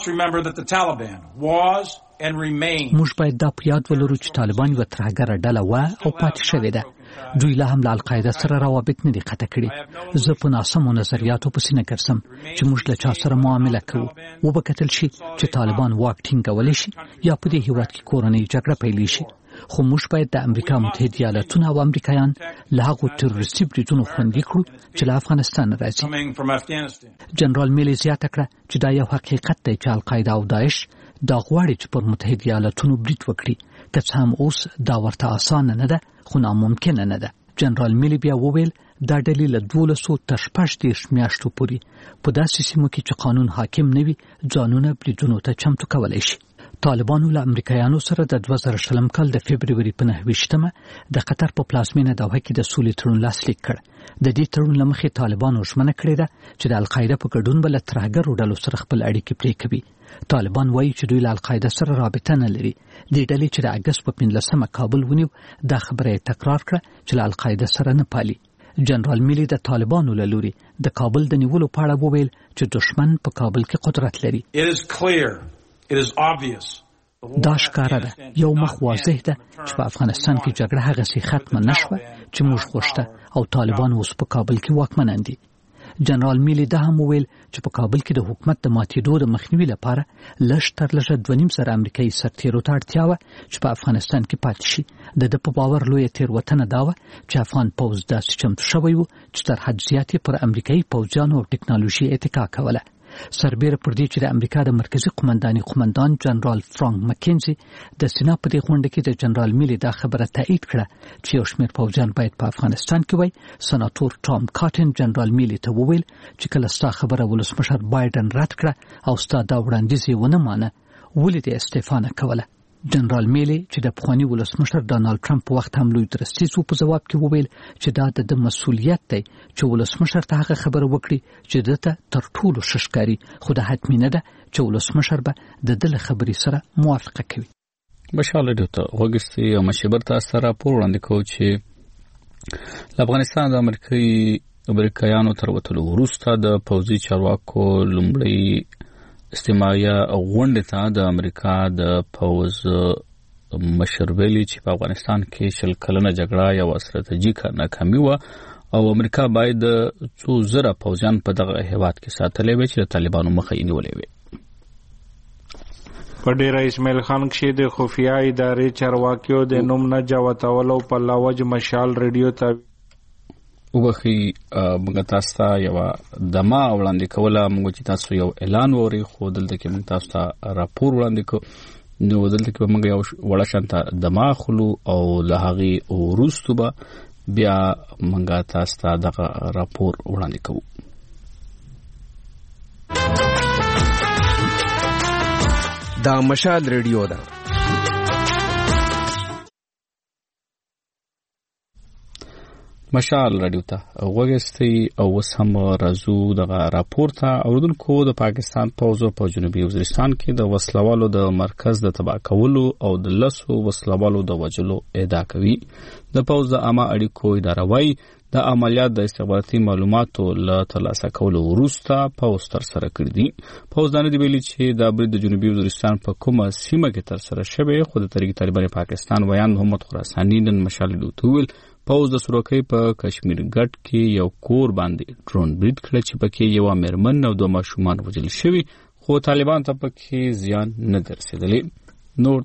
S20: موږ باید دا په یاد ولرو چې طالبان یو ترهګره ډله و او پاتې شوې ده. دوی لا هم له القاعده سره روابط نه دي قطع کړي. زه په ناسمو نظریاتو پسې نه ګرځم چې موږ له چا سره معامله کوو. وبکتل شي چې طالبان واک ټینګولی شي یا په دې هیواد کې کورنۍ جګړه پیلې شي. خو موږ باید د امریکا متحده ایالاتونه او امریکایان له هغو تروریستي بریدونو خوندي کړو چې له افغانستان راځي. جنرال میلی زیاته کړه چې دا یو حقیقت دی چې القاعده او داعش دا غواړي چې پر متحده ایالاتونو برید وکړي که څه هم اوس دا ورته اسانه نه ده خو ناممکنه نه ده. جنرال میلی بیا وویل دا ډلې له 12 تر 18 میاشتو پورې په داسې سیمو کې چې قانون حاکم نه وي ځانونه بریدونو ته چمتو کولی شي. طالبانو له امریکایانو سره د 2020 کال د فبرवरी په 9 د قطر په پلازمینه دوحه کې د سولې تړون لاسلیک کړ. د دې تړون له مخې طالبانو ژمنه کړې ده چې د القاعده په ګډون بل ترهګرو ډلو سره خپل اړیکې پرې کوي. طالبان وایي چې دوی له القاعده سره رابطه نه لري. د ډلې چې د اگست په 15 کابل ونیو دا خبره تکرار کړه چې له القاعده سره نه پالي. جنرال میلی د طالبانو له لوري د کابل د نیولو په اړه وویل چې دشمن په کابل کې قدرت لري. دا ښکاره ده یو مخ واضح ده چې په افغانستان کې جګړه هغه سي ختمه نشوه چې موږ غوښته او طالبان اوس په کابل کې واکمن دي. جنرال میلی دا هم وویل چې په کابل کې د حکومت د ماتېدو د مخنیوي لپاره لږ تر لږه 2.5 زره امریکایي سرتیرو ته اړتیا وه چې په افغانستان کې پاتې شي. د په باور لویه تېروتنه دا وه چې افغان پوځ داسې چمتو شوی و چې تر حد زیات پر امریکایي پوځیانو او ټکنالوژي اتکا کوله. سربېره پر دې چې د امریکا د مرکزی قومندان جنرال فرانک مکینزي د سینا په دې غونډه کې د جنرال میلی دا خبره تایید کړه چې یو شمېر پوځیان باید په افغانستان کې وای. سناتور ټام کاټن جنرال میلی ته وویل چې کله ستا خبره ولسمشر بایدن رد کړه او ستا دا وړاندیز یې ونه مانه ولې دې استعفا نه کوله. جنرال میلی چې د پخوانی ولسمشر ډانالډ ټرمپ په وخت هم لوی درستیز په جواب کې وویل چې دا د مسؤلیت دی چې ولسمشر ته هغه خبره وکړي چې دته تر ټولو ششکاري خو د حتمی نه ده چې ولسمشر به د دل خبرې سره موافقه کوي.
S1: بشاله دته وګستي او مشبر تاسو راپور وړاندې کوي چې افغانستان د امریکایانو تر وتلو وروسته د پوځي چارواکو لومړی استماعیه غونډه ته د امریکا د پوز مشر ویلي چې په افغانستان کې شل کلنه جګړه یو ستراتیژیکه ناکامي و او امریکا باید څو زره پوځیان په دغه هیواد کې ساتلې وي چې د طالبانو مخه یې نیولې وي.
S16: په ډیره اسماعیل خان کې د خفیه ادارې چارواکیو د نوم نه جواتولو په لاوج مشال ریډیو ته
S1: وبخي موږ تاسو ته یو دما وړاندې کوله. موږ چې تاسو یو اعلان ووري خو دلته کې موږ تاسو ته راپور وړاندې کو نو دلته کې موږ یو وړه شانته دما خلو او له هغه وروسته به بیا موږ تاسو ته دغه راپور وړاندې کوو.
S21: دا مشال ریډیو ده.
S1: مشال رادیو ته وګستي او وسم رازو دغه راپور ته اوردونکو د پاکستان پوځ په جنوبي وزیرستان کې د وسلوالو د مرکز د تباہ کولو او د لسو وسلوالو د وجلو ادعا کوي. د پوځ د عامه اړیکو اداره وايي د عملیات د استخباراتي معلوماتو له ترلاسه کولو وروسته پوځ تر سره کړی دي. پوځ دا نه دی ویلي چې د برید د جنوبي وزیرستان په کومه سیمه کې تر سره شوی خو د تحریک طالبان پاکستان ویان محمد خراساني نن مشال دوتویل پوځ د سروکۍ په کشمیر ګټ کې یو کور باندې ډرون برید کړ چې پکې یو مېرمن او دوه ماشومان وژل شوي خو طالبان ته پکې زیان نه رسیدلی. نور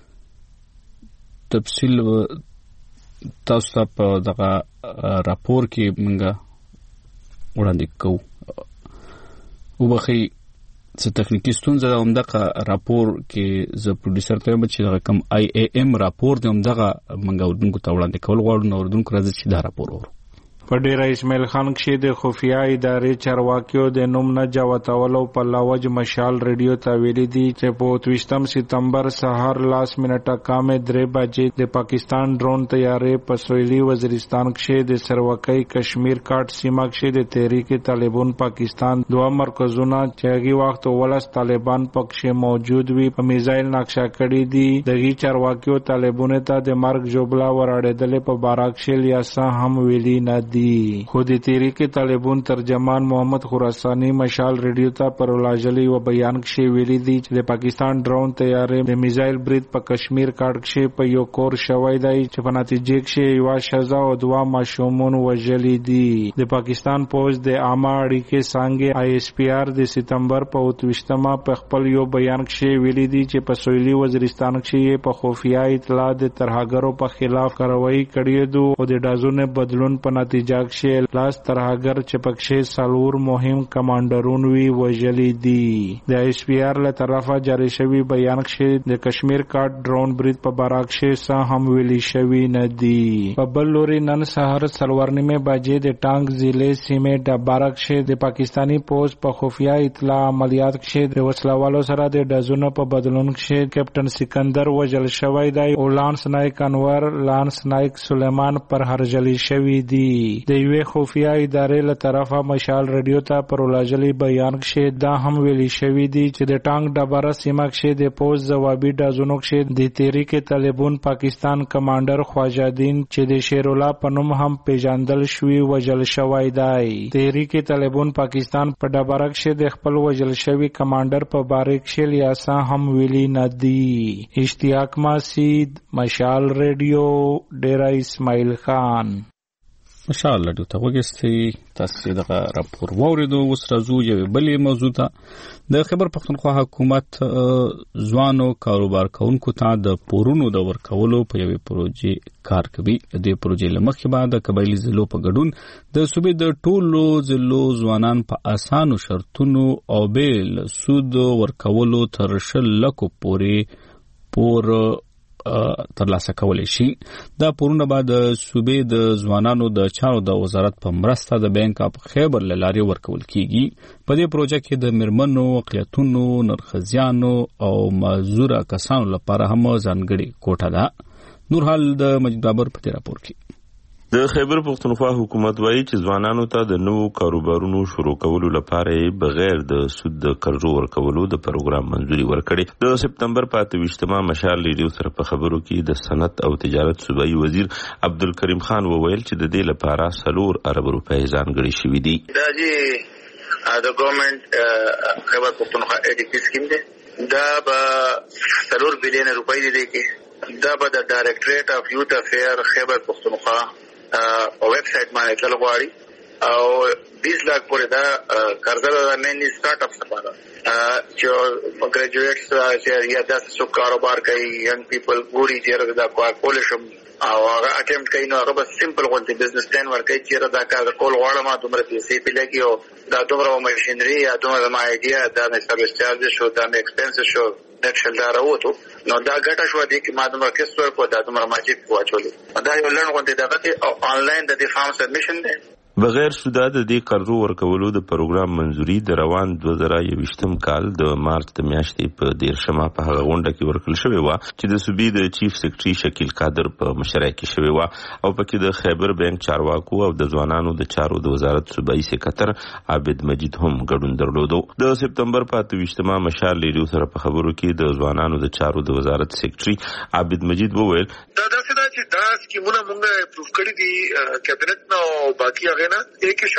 S1: تفصیل تاسو ته په دغه راپور کې موږ وړاندې کوو. وبخي څه تخنیکی ستونزه ده همدغه راپور کې زه پروډوسر ته وایم چې دغه کم IAM راپور دی همدغه موږ اردوونکو ته وړاندې کول غواړو نو اردوونکو راځي چې دا راپور ورو.
S16: په ډیره اسماعیل خان کې د خفیه ادارې چارواکیو د نوم نه جواتولو په لاوج مشال ریډیو ته ویلي دي چې په 28 سپتمبر سهار 10 منټه کامه 3 بجې د پاکستان ډرون طیارې په سویلي وزیرستان کې د سروکۍ کشمیر کاټ سیمه کې د تحریک طالبان پاکستان دوه مرکزونه چې هغه وخت ولس طالبان پکې موجود وي په میزایل نقشه کړی دي. دغه چارواکیو طالبان ته د مرګ جوړلا وراړېدل په باراکشل یا سه هم ویلي نه دي. خو د تحریک طالبان ترجمان محمد خراسانی مشال ریډیو ته پر ولاجلی و بیان کې ویلي دي چې د پاکستان ډرون طیارې د میزایل برید په کشمیر کاټ کې په یو کور شوی دی چې په نتیجه کې یو شزا او دوه ماشومان وژلي دي. د پاکستان پوځ د عامه اړیکې څنګه ISPR د سپتمبر په 28 په خپل یو بیان کې ویلي دي چې په سویلي وزیرستان کې په خفیه اطلاع د ترهګرو په خلاف کاروایی کړې ده او د ډازونو بدلون په نتیجه احتجاج شي لاس ترهګر چې پکښې سالور مهم کمانډرون وی وژلي دي. د ایس پی آر له طرفه جاری شوی بیان کې د کشمیر کاټ ډرون برید په باره کې څه هم ویلي شوی نه دي. په بل لوري نن سهار 4:30 بجې د ټانک ضلع سیمې ډبارک کې د پاکستانی پوز په خفیه اطلاع عملیات کې د وسلوالو سره د ډزونو په بدلون کې کیپټن سکندر وژل شوی دی او لانس نایک انور لانس نایک سلیمان پر هرجلی شوی دی. د یوې خفیه ادارې له طرفه مشال رادیو ته پر ولاجلی بیان کې دا هم ویلي شوی دی چې د ټانک ډبره سیمه کې د پوز ځوابي ډزونو کې د تحریک طالبان پاکستان کمانډر خواجادین چې د شیر الله په نوم هم پیژندل شوی وژل شوی دی. تحریک طالبان پاکستان په ډبره کې د خپل وژل شوی کمانډر په باره کې لیاسا هم ویلي نه دی. اشتیاق ماسید مشال رادیو ډیرا اسماعیل خان.
S1: مشال رادیو ته وګورئ تاسو دغه راپور ووریدو. اوس راځو یوې بلې موضوع ته. د خیبر پختونخوا حکومت ځوانو کاروبار کوونکو ته د پورونو د ورکولو په یوې پروژې کار کوي. د پروژې له مخې به د قبایلي ضلعو په ګډون د صوبې د ټولو ضلعو ځوانان په اسانو شرطونو او بیل سود ورکولو تر 100 لکو پورې پور ترلاسه کولای شي. دا پورونه به د صوبې د ځوانانو د چارو د وزارت په مرسته د بانک اپ خیبر له لارې ورکول کیږي. په دې پروژه کې د مرمنو، اقلیتونو، نرخزیانو او معذوره کسانو لپاره هم ځانګړي کوټه ده. نور حال د مجید بابر په دې راپور کې.
S5: د خیبر پختونخوا حکومت وایي چې ځوانانو ته د نوو کاروبارونو شروع کولو لپاره بغیر د سود د قرضو ورکولو د پروګرام منځوري ورکړي. د سپتمبر په 28مه مشال ریډیو سره په خبرو کې د صنعت او تجارت صوبایي وزیر عبدالکریم خان وویل چې د دې لپاره 4 ارب روپۍ ځانګړي شوي دي.
S22: دا چې د ګورنمنت خیبر پختونخوا ایډیپی سکیم دی، دا به 4 بلین روپۍ دی کې دا به د ډایرکټریټ اف یوث افیر خیبر پختونخوا او ویب سټ باندې تل غواړي او 20 لک پورې دا قرضه ده مینلی سٹارټ اپس لپاره چې ګریجویټس چې یا تاسو کاروبار کوي ینګ پیپل ګوري چې دا کولشم او هغه اټمپټ کوي نو هغه بس سمپل غونډه بزنس پلان ورکوي چې دا کار کول غواړم ما دومره پیسې پیلګي او دا دومره ماشينري یا دومره ما ایډیا دا نه سرویس چارج شو دا نه ایکسپنس شو د شلدار وته نو دا ګټه شو دي چې ما دومره کیسور کو دا دومره ماجیک واچولې دا یو لړ غونډه دا او انلاین د فارم سبمیشن دی.
S5: بغیر سودا د دې قرضو ورکولو د پروګرام منځوري د روان 2020م کال د مارچ د میاشتې په 13مه په هغه غونډه کې ورکړل شوې و چې د صوبې د چیف سیکریټري شکیل قادر په مشرۍ کې شوې و او پکې د خیبر بانک چارواکو او د ځوانانو د چارو د وزارت صوبایي سکرټر عابد مجید هم ګډون درلودو. د سپتمبر په 28مه مشال ریډیو سره په خبرو کې د ځوانانو د چارو د وزارت سکرټري عابد مجید وویل
S4: دا چې دا سکیمونه موږ اپروف کړی دي کابینټ نو باقي هغه نه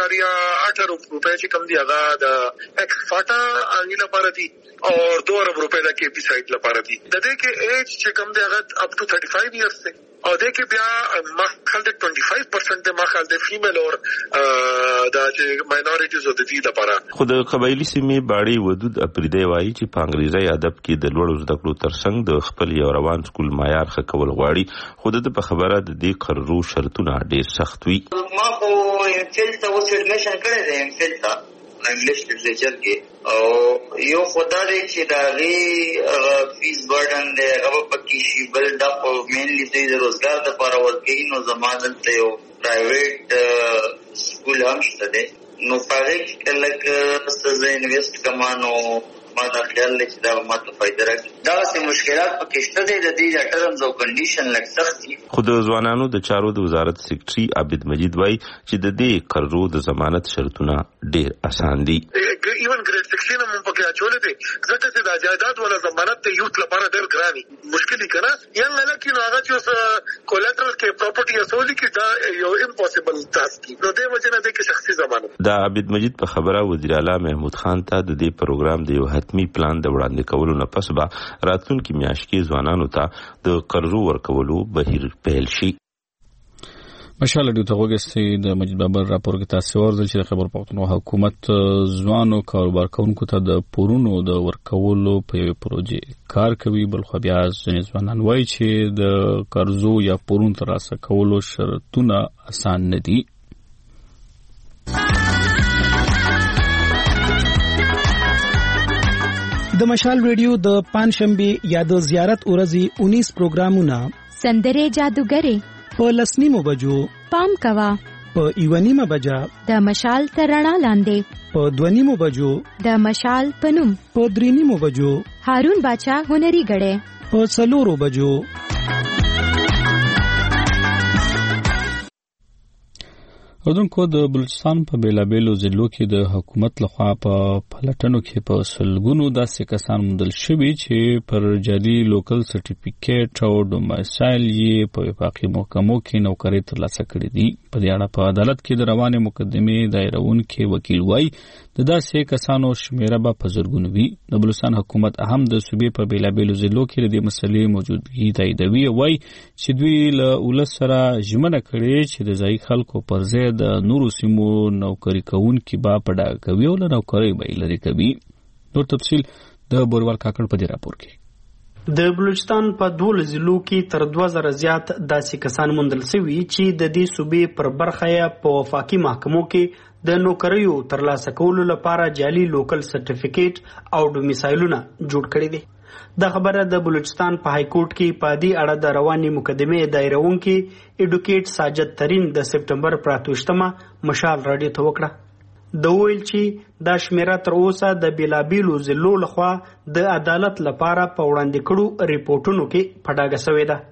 S4: 1.8 روپے چې کم دی هغه د ایکس فاټا انګل لپاره دي او 2 ارب روپے د کې پی سایت لپاره دي. د دې کې ایج چې کم دی هغه اپ ټو 35 ایئرز دی او د کې بیا مخال د 25% د مخال د فیمیل اور د ماینورټیز او د دې لپاره
S5: خود قبایلی سیمې باړي ودود اپریدي وایي چې په انګریزي ادب کې د لوړ زده کړو ترڅنګ د خپل یو روان سکول معیار ښه کول غواړي. خود د په خبره د دې قرضو شرطونه ډیر سخت وي.
S22: ما خو انفیل ته اوس ایډمیشن کړی دی انفیل ته انګلیش لټریچر کې او یو خدای چې دا غي فیس برډن دی هغه پکې شي بل دا مینلی د روزګار لپاره ورکړي نو زمانه ته یو پرایویټ سکول هم شته دی نو پاره کې لکه څه انویسټ کمانو ما دا خیال لري چې دا ماته فائدہ راکړي. دا سه مشکلات پکې شته دي د دې ټرمز او کنډیشن لکه سخت دي.
S5: خود ځوانانو د چارو د وزارت سکرټري عابد مجید وایي چې د دې قرضو د ضمانت شرطونه ډیر اسان دي.
S4: ایون ګریډ 16 هم پکې اچولې دي ځکه چې د جایداد ولا ضمانت ته یوت لپاره ډیر ګراني مشکلي کنه یم لکه نو هغه چې کولیټرل کې پراپرټي اصولي کې دا یو امپوسیبل ټاسک دی نو د وجه نه د کې شخصي ضمانت.
S5: دا عابد مجید په خبره وزیر اعلی محمود خان ته د دې پروګرام د یو حتمی پلان د وړاندې کولو نه پس به راتلونکي میاشت کې ځوانانو ته د قرضو ورکولو بهیر پیل شي.
S1: مشال ډیو ته وګورئ د مجید بابر راپور کې تاسو ورزل چې خبر پختونخوا حکومت ځوانو کاروبار کوونکو ته د پورونو د ورکولو په یوه پروژې کار کوي. بل خو بیا ځوانان وایي چې د قرضو یا پورونو ترلاسه کولو شرطونه آسان نه دي.
S3: د مشال ریډیو د پنځشنبه یا د زیارت ورځې 19 پروګرامونه
S2: سندره جادوګری
S3: په 10:30 بجو
S2: پام کوا
S3: په 1:30 بجا
S2: د مشال ترڼا لاندې
S3: په 2:30 بجو
S2: د مشال پنوم
S3: په 3:30 بجو
S2: هارون باچا هنري غړې
S3: په 4 بجو
S1: اردنکو د بلوچستان په بیلابیلو ضلعو کې د حکومت لخوا په پلټنو کې په سلګونو داسې کسان موندل شوي چې پر جعلي لوکل سرټیفیکیټ او ډومیسایل یې په وفاقي محکمو کې نوکري ترلاسه کړې دي. په دې اړه په عدالت کې د روانې مقدمې دایروونکي وکیل وایي د داسې کسانو شمیره به په زرګونو وي. د بلوچستان حکومت هم د صوبې په بیلابیلو ضلعو کې د مسلې موجودګي تاییدوي او وایي چې دوی له ولس سره ژمنه کړې چې د ځایي خلکو پر ځای د نورو سیمو نوکری کوونکي به په ډاګه کوي او له نوکرۍ به لري کوي. نور تفصیل د بوروال کاکړ په دې راپور کې.
S6: د بلوچستان په 12 ضلعو کې تر 2000 زیات داسې کسان موندل شوي چې د دې صوبې پر برخه په وفاقي محکمو کې د نوکریو ترلاسه کولو لپاره جعلي لوکل سرټیفیکیټ او ډومیسایلونه جوړ کړي دي. د خبره د بلوچستان په های کورټ کې په دې اړه د روانې مقدمې دایروونکي ایډوکیټ ساجد ترین د سپټمبر پر 28مه مشال راډیو ته وکړه. د ویل چې دا شمیره تر اوسه د بیلابیلو ضلعو لخوا د عدالت لپاره په وړاندې کړو ریپورتونو کې په ډاګه شوې ده.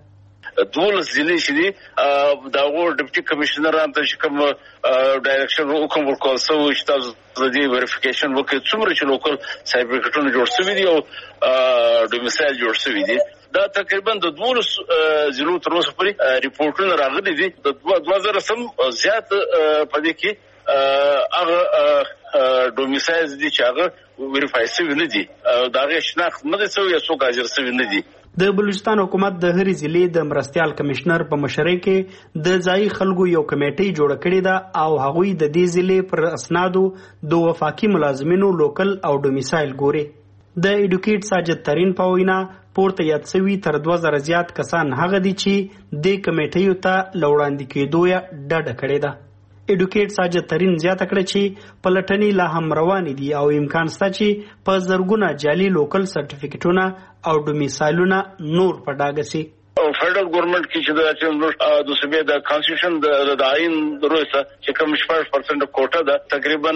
S23: 12 ضلع چې دي دا غوړ ډیپټي کمشنران ته کوم ډایریکشن حکم ورکول شو چې تاسو د دې ویریفیکیشن وکړئ څومره چې لوکل سرټیفیکیټونه جوړ شوي دي او ډومیسایل جوړ شوي دي. دا تقریبا د 12 ضلعو تر اوسه پورې ریپورتونه راغلي دي. د 2000 سم زیات په دې کې هغه ډومیسایل دي چې هغه ویریفای شوي نه دي. دا غي شناخت نه دي شوی څوک حاضر شوی نه دي.
S6: د بلوچستان حکومت د هرې ضلع د مرستيال کمشنر په مشرۍ کې د ځایي خلکو یو کمیټه جوړ کړې ده او هغوی د دې ضلع پر اسنادو د وفاقي ملازمینو لوکل او ډومیسایل ګوري. د ایډوکیټ ساجد ترین په وینا پورته یاد شوي تر 2000 زیات کسان هغه دي چې د کمیټې ته لوړاندې کېدو یا ډډه کړې ده. ایډوکیټ ساجد ترین زیاته کړه چې پلټنې لا هم روانې دي او امکان شته چې په زرګونه جعلي لوکل سرټیفیکیټونه او ډومیسایلونه نور په ډاګه شي.
S23: فدرال ګورنمنت کې چې د صوبې د کانسټیټیوشن د آئین روسه چې کوم 4% کوټه ده تقریبا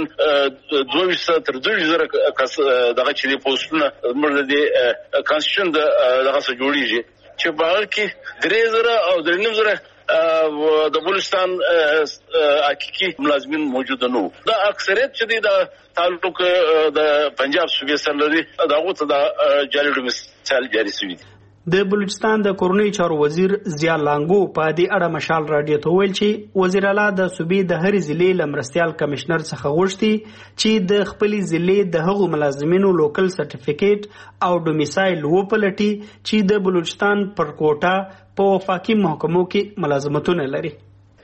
S23: 22 تر 2000 کس دغه چې پوسټونه موږ د کانسټیټیوشن دغه څه جوړیږي چې باور کې 3000 او 3000 د بلوچستان حقيقي ملازمین موجود نو. دا اکثریت چې د تعلق د پنجاب صوبې سره لري داغه ته د جعلي ډومیسایل جاری شوی دي.
S6: د بلوچستان د کورنۍ چارو وزیر ضیا لانګو په دې اړه مشال راډیو ته ویل چې وزیر اعلی د صوبې د هرې ضلع لمرستيال کمشنر څخه غوښتي چې د خپلې ضلع د هغو ملازمینو لوکل سرټیفیکیټ او ډومیسایل وپلټي چې د بلوچستان پر کوټه په وفاقي محکمو کې ملازمتونه لري.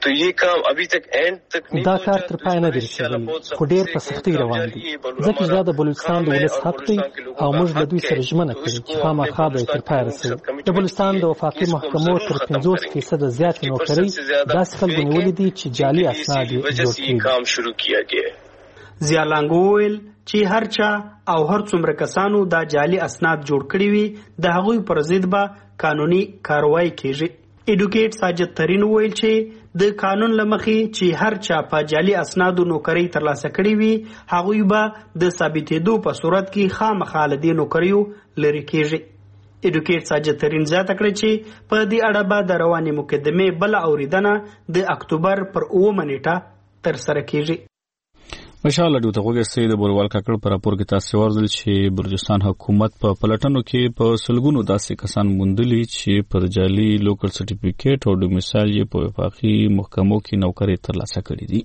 S24: دا کار تر پای نه دی رسیدلی خو ډیر په سختۍ روان دي ځکه دا د بلوچستان د ولس حق دی او موږ له دوی سره ژمنه کوي چې خامخا به تر پای رسوي. د بلوچستان د وفاقي محکمو تر 50% زیات نوکرۍ داسې خلکو نیولې دي چې جعلي اسناد جوړ کړي.
S6: ضیا لانګو ویل چې هر چا او هر څومره کسانو دا جعلي اسناد جوړ کړي وي د هغوی پر ضد به قانوني کاروایی کیږي. ایډوکیټ ساجد ترین ویل چې د قانون لمخې چې هر چا په جعلي اسنادو نوکری ترلاسه کړي وي هغوی به د ثابتېدو په صورت کې خامخا له دې نوکریو لرې کیږي. ایډوکیټ ساجد ترین زیاته کړه چې په دې اړه به د روانې مقدمې بل اوریدنه د اکتوبر پر 9 نیټه تر سره کیږي.
S1: مشال راډیو ته وګورئ د بوروال کاکړ پر راپور کې تاسو ورزل چې بلوچستان حکومت په پلټنو کې په سلګونو داسې کسان موندلي چې پر جعلي لوکل سرټیفیکیټ او ډومیسایل یې په وفاقي محکمو کې نوکري ترلاسه کړې دي.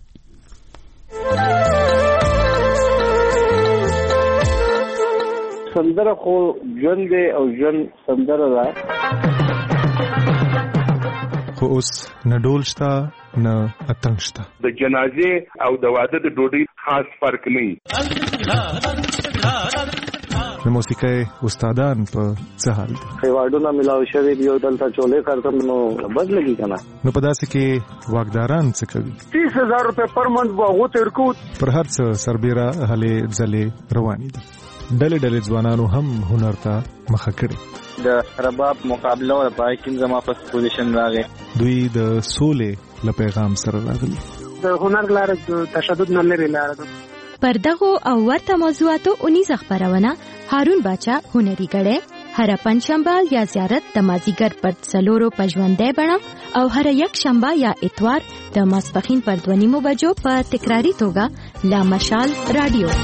S11: سندره خو ژوند دی او ژوند سندره ده
S25: خو اوس نه ډول شته نه اتنګ شته.
S26: د جنازې او د واده د ډوډۍ خاص فرق نه وي.
S25: د موسیقۍ استادان په څه حال دي؟
S11: ایوارډونه ملاوي شوي دي او دلته چولې کارتم نو بد لګي کنه.
S25: نو په داسې کې واګداران څه کوي؟
S11: 30000 روپے پر منټ به غوته ورکو.
S25: پر هر څه سربېره هلې ځلې روانې دي. ډلې ځوانانو هم هنر ته مخه کړې.
S7: د رباب مقابله او پای کې زما په پوزیشن راغی.
S25: دوی د سولې له پیغام سره راغلي.
S9: د هنر لاره د تشدد نه لري لاره ده.
S2: پر دغه او ورته موضوعاتو 19 خبرونه هارون باچا هنري غړې هر پنځشنبه یا زیارت د مازیګر پر 4 په ژوندۍ بڼه او هر یک شنبه یا اتوار د ماسپخین پر 2 بجو په تکراری توګه لا مشال رادیو.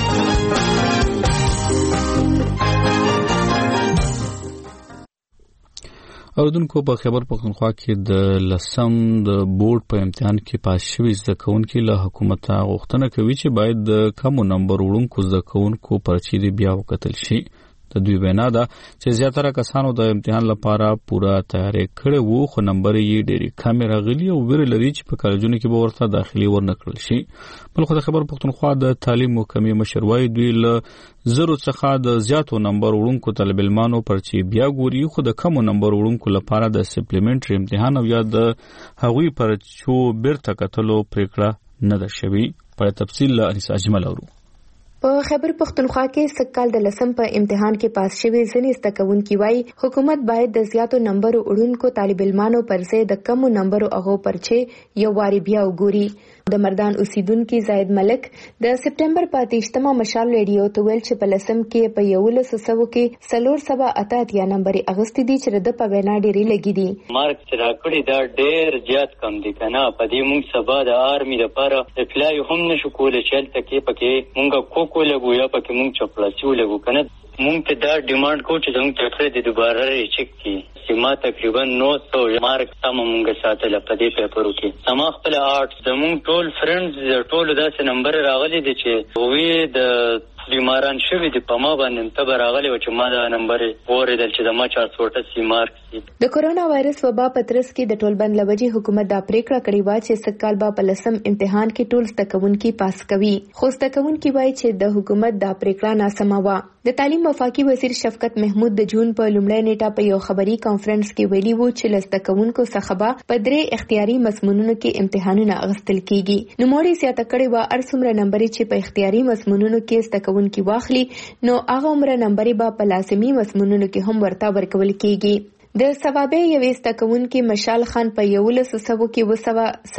S1: اوردونکو په خبر پختونخوا کې د لسم د بورډ په امتحان کې پاس شوي زده کوونکي له حکومت غوښتنه کوي چې باید د کمو نمبر وړونکو زده کوونکو پرچې دی بیا وکتل شي. د دوی وینا ده چې زیاتره کسانو د امتحان لپاره پوره تیاری کړی وو خو نمبر یې ډېری کم راغلي او ویره لري چې په کالجونو کې به ورته داخلي ورنکړل شي. بل خو د خبر پختونخوا د تعلیم محکمې مشر وايي دوی له زرو څخه د زیاتو نمبر وړونکو طالب علمانو پرچې بیا ګوري خو د کمو نمبر وړونکو لپاره د سپلیمنټري امتحان او یا د هغوی پرچو بیرته کتلو پریکړه نه ده شوې. په تفصیل له انیس اجمل اورو.
S10: په خیبر پختونخوا کې سکال د لسم په امتحان کې پاس شوي ځینې زده کوونکي وایي حکومت باید د زیاتو نمبرو وړونکو طالب علمانو پر ځای د کمو نمبرو هغو پرچې یو واري بیا وګوري. د مردان اوسیدونکي زاید ملک د سپټمبر په 28مه مشال ریډیو ته ویل چې په لسم کې په 1100 کې 478 نمبر اغستې دي چې د په وینا ډېری لګي دي.
S12: مارک چې راکړي دا ډېر زیات کم دي کنه. په دې موږ سبا د آرمي لپاره اپلای هم نشو کولای چې تلته پکې موږ کو لګو یا پکې موږ چپړاسیو لګو کنه. موږ ته دا ډیماند کو چې زموږ تکړه د دوباره ریچک کی سیما تقریبا 900 مارک تم موږ ساتل په دې پیپرو کې. سما خپل آرټ زموږ ټول فرندز ټول داسې نمبر راغلي دي چې وې د بیماران شوی دی په ما باندې ته راغلی و چې ما دا نمبر اوریدل چې د ما 480 مارک دي.
S10: د کورونا وایرس وبا په ترڅ کې د ټولبند لوجې حکومت دا پریکړه کړې و چې سکال با په لسم امتحان کې ټول زده کوونکي پاس کوي. خو زده کوونکي وایي چې د حکومت دا پریکړه ناسمه و. د تعلیم وفاقي وزیر شفقت محمود د جون په لومړۍ نیټه په یو خبري کانفرنس کې ویلي وو چې لزده کوونکو څخه به په 3 اختیاري مضمونونو کې امتحانونه اخیستل کیږي. نو موري زیاته کړې و ارسمره نمبر چې په اختیاري مضمونونو کې زده کوونکي واخلي نو هغه عمره نمبر به په لازمي مضمونونو کې هم ورته ورکول کیږي. د ثوابې یوې زده کوونکي مشال خان په 1100 کې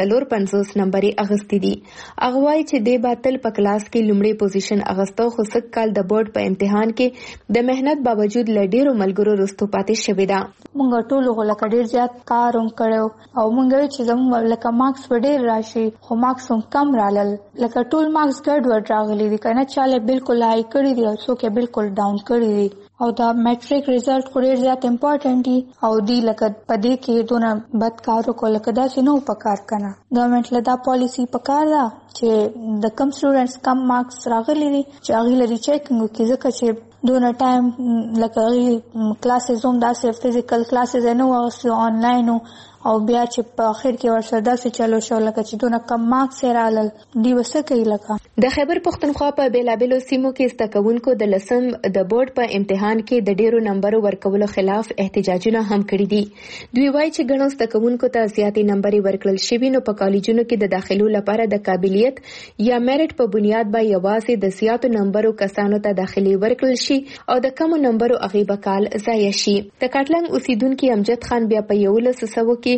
S10: 254 نمبر اغستې دي. هغه وایي چې د باطل په کلاس کې لومړی پوزیشن اغستو خو سک کال د بورډ په امتحان کې د مهنت باوجود لډیرو ملګرو رستو پاتې شوی دا.
S14: مونږ ټول غوړه ډیر زیات کار هم کړو او مونږ چې زموږ لکه مارکس وړي راشي خو مارکس هم کم رالل لکه ټول مارکس ګډ وډ راغلي دي کنه چاله بالکل هاي کړی دي او څوک بالکل ډاون کړی دي. او دا میټریک ریزلټ خو ډیر زیات امپورټنت دي او دی لکه پدې کې دونه بد کارو کول کدا چې نو پکار کنه. گورنمنت له دا پالیسی پکار دا چې د کم سټوډنټس کم مارکس راغلي دي چې هغه لري چیکینګ کې ځکه چې دونه ټایم لکه کلاسز هم داسې فزیکل کلاسز نه وو آنلاین او بیا چې په اخر کې ورسره داسې چلو شو لکه چې دونه کم مارکس رالل دی وسه کوي. لکه
S10: د خیبر پختونخوا په بیلابلو سیمو کې زده کوونکو د لسم د بورډ په امتحان کې د ډیرو نمبرو ورکولو خلاف احتجاجونه هم کړي دي. دوی وایي چې ګڼو زده کوونکو ته زیاتې نمبرې ورکړل شوي نو په کالجونو کې د داخلو لپاره د قابلیت یا میرټ په بنیاد به یوازې د زیاتو نمبرو کسانو ته داخلي ورکړل شي او د کمو نمبرو هغې به کال ضایع شي. د کاټلنګ اوسیدونکي امجد خان بیا په 1100 کې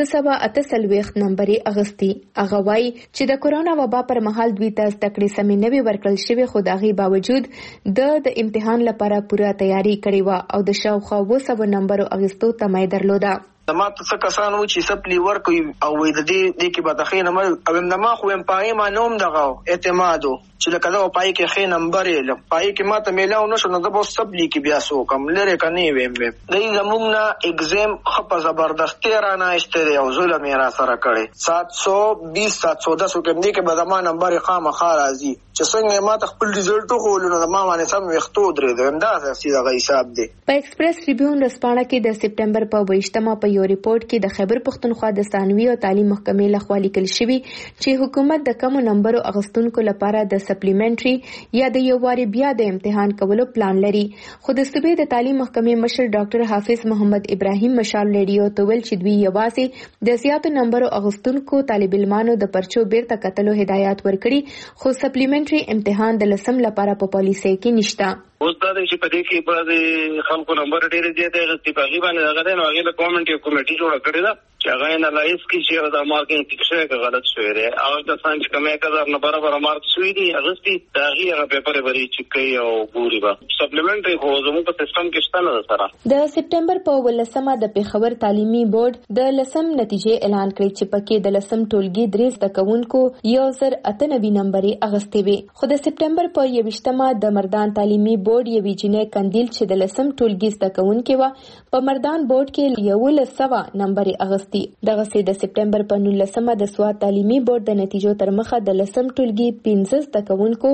S10: 548 نمبر اغستی. هغه وایي چې د کورونا وبا پر مهال دوی ته زده کړې سمې نه وي ورکړل شوې خو د هغې باوجود د امتحان لپاره پوره تیاری کړې وه او د شاوخوا 200 نمبرو اغستو تمه درلوده.
S15: ما ته کسان و چې سپلی ورکوي او د دې کې به د خې نمبر او د ما خو هم پای ما نوم دغه اعتمادو چې لکه دا پای کې خې نمبر یې پای کې ما ته میلاو نشو نو د بو سپلی کې بیا سو کم لره کني ویم دې زموږ نه ایگزام خپه زبردستی را نه استری او ظلم را سره کړي 720 710 کې دې کې به ما نمبر خامخا راځي چې څنګه ما ته خپل ریزلټ خو ولونه ما باندې سم وختو درې دا سیده حساب دی.
S10: په ایکسپریس ټریبیون رسپانه کې د سپټمبر په 28مه په یو ریپورت کې د خیبر پختونخوا د ثانوي او تعلیم محکمې لخوا لیکل شوی چې حکومت د کم نمبرو اغستونکو لپاره د سپلیمنټري یا د یو واري بیا د امتحان کولو پلان لري. خو د صوبې د تعلیم محکمې مشر ډاکټر حافظ محمد ابراهیم مشال ریډیو ته ویل چې دوی یوازې د زیاتو نمبرو اغستونکو طالب علمانو د پرچو بیرته کتلو هدایت ورکړي خو سپلیمنټري امتحان د لسم لپاره په پالیسۍ کې نشته.
S23: اوس دا چې په دې کې بعضې خلکو نمبر ډېرې زیاتې اخیستې په هغې باندې هغه دی نو هغې د ګورنمنټ یو کمیټي جوړه کړې ده چې هغه انالایز کړي چې دا مارکینګ ټیک شوی که غلط شوی دی. هغه کسان چې کوم 1000 نه برابره مارک شوي دي اخیستي د هغې هغه پیپرې به چیک کوي او ګوري به سپلیمنټري خو زموږ په سیسټم کې شته نه ده سره.
S10: د سپټمبر په 18 د پېښور تعلیمي بورډ د 10 نتیجې اعلان کړې چې پکې د 10 ټولګي 3 زده کوونکو 1098 نمبرې اخیستې وې. خو د سپټمبر په 21 د مردان تعلیمي بورډ یوې جینۍ کندیل چې د 10 ټولګي زده کوونکې وه په مردان بورډ کې 1100 نمبرې اخیستې. دغه سي د سپټمبر په 19 د سواد تعلیمي بورډ د نتیجو تر مخه د 10 ټولګي 15 زده کوونکو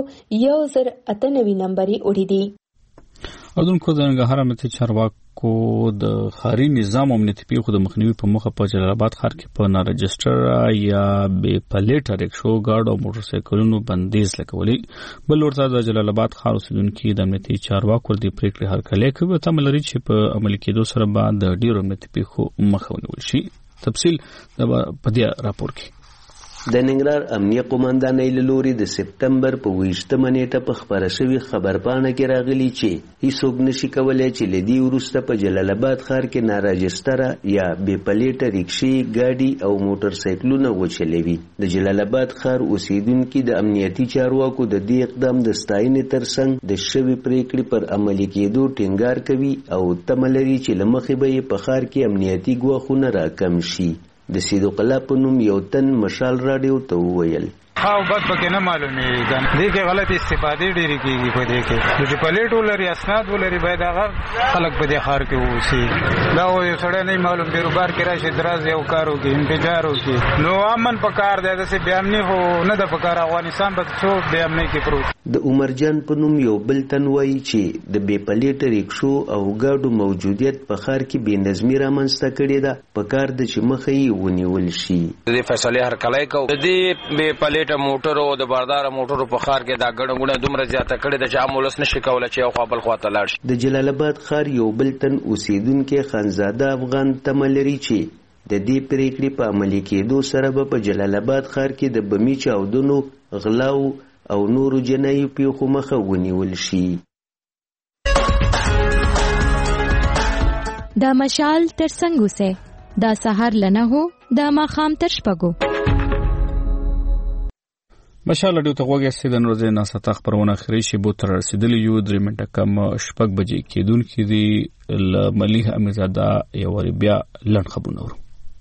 S10: 1098 نمبرې وړي دي.
S1: اردوونکو د ننګرهار امنیتي چارواکو د ښاري نظام او امنیتي پیښو د مخنیوي په موخه په جلال آباد ښار کې په نارجسټر یا بې پلیټه رکشو ګاډو او موټر سایکلونو بندیز لګولي. بل ورته د جلال آباد ښار اوسیدونکي د امنیتي چارواکو د پریکړې هرکلی کوي او تمه لري چې په عملي کېدو سره به د ډېرو امنیتي پیښو مخه ونیول شي. تفصیل په دې راپور کې.
S8: د ننګرهار امنیه قومندانۍ له لوري د سپټمبر په 28 نیټه په خبره شوې خبرپاڼه کې راغلي چې هیڅوک نشي کولای چې له دې وروسته په جلال آباد ښار کې ناراجستره یا بې پلیټه رکشې ګاډي او موټر سایکلونه وچلوي. د جلال آباد ښار اوسیدونکي د امنیتي چارواکو د دې اقدام د ستاینې ترڅنګ د شوې پریکړې پر عملي کېدو ټینګار کوي او تمه لري چې له مخې به یې په ښار کې امنیتي ګواښونه راکم شي. د صدیق الله په نوم یو تن مشال راډیو ته وویل
S13: او بس پکې نه معلومیږي دې کې غلط استفادې ډېرې کېږي په دې کې چې پلیټ ولري اسناد ولري باید هغه خلک په دې ښار کې واوسي. دا یو سړی نه معلوم بیروبار کې راشي دراز یو کار وکړي انفجار وکړي نو امن په کار دی داسې بې امني خو نه ده په کار. افغانستان به څو بې امنۍ کې پروت.
S8: د عمرجان په نوم یو بل تن وایي چې د بې پلیټه رکشو او ګاډو موجودیت په ښار کې بې نظمي رامنځته کړې ده. په کار ده چې مخه یې ونیول شي.
S17: د دې فیصلې هرکلی کوو. د دې بې پلیټه موټرو د باردار موټرو په ښار کې دا ګڼه دومره زیاته کړې ده چې عام ولس نشي کولی چې یو خوا بل خوا ته لاړ شي.
S8: د جلال آباد ښار یو بل تن اوسیدونکی خانزاده افغان تمه لري چې د دې پریکړې په عملي کېدو سره به په جلال آباد ښار کې د بمي چاودنو، غلاو او نورو جنایي پیښو مخه ونیول شي.
S2: دا مشال تر څنګه سه دا سحر لنه هو دا ماخام تر شپګو
S1: مشال ډیو ته وګورئ چې د نورځي ناسته خبرونه خري شي بو تر رسیدلی یو 3 منټه کم شپږ بجې کېدونکې دي مليح امیرزاده یو ور بیا لړ خبرونه ورو.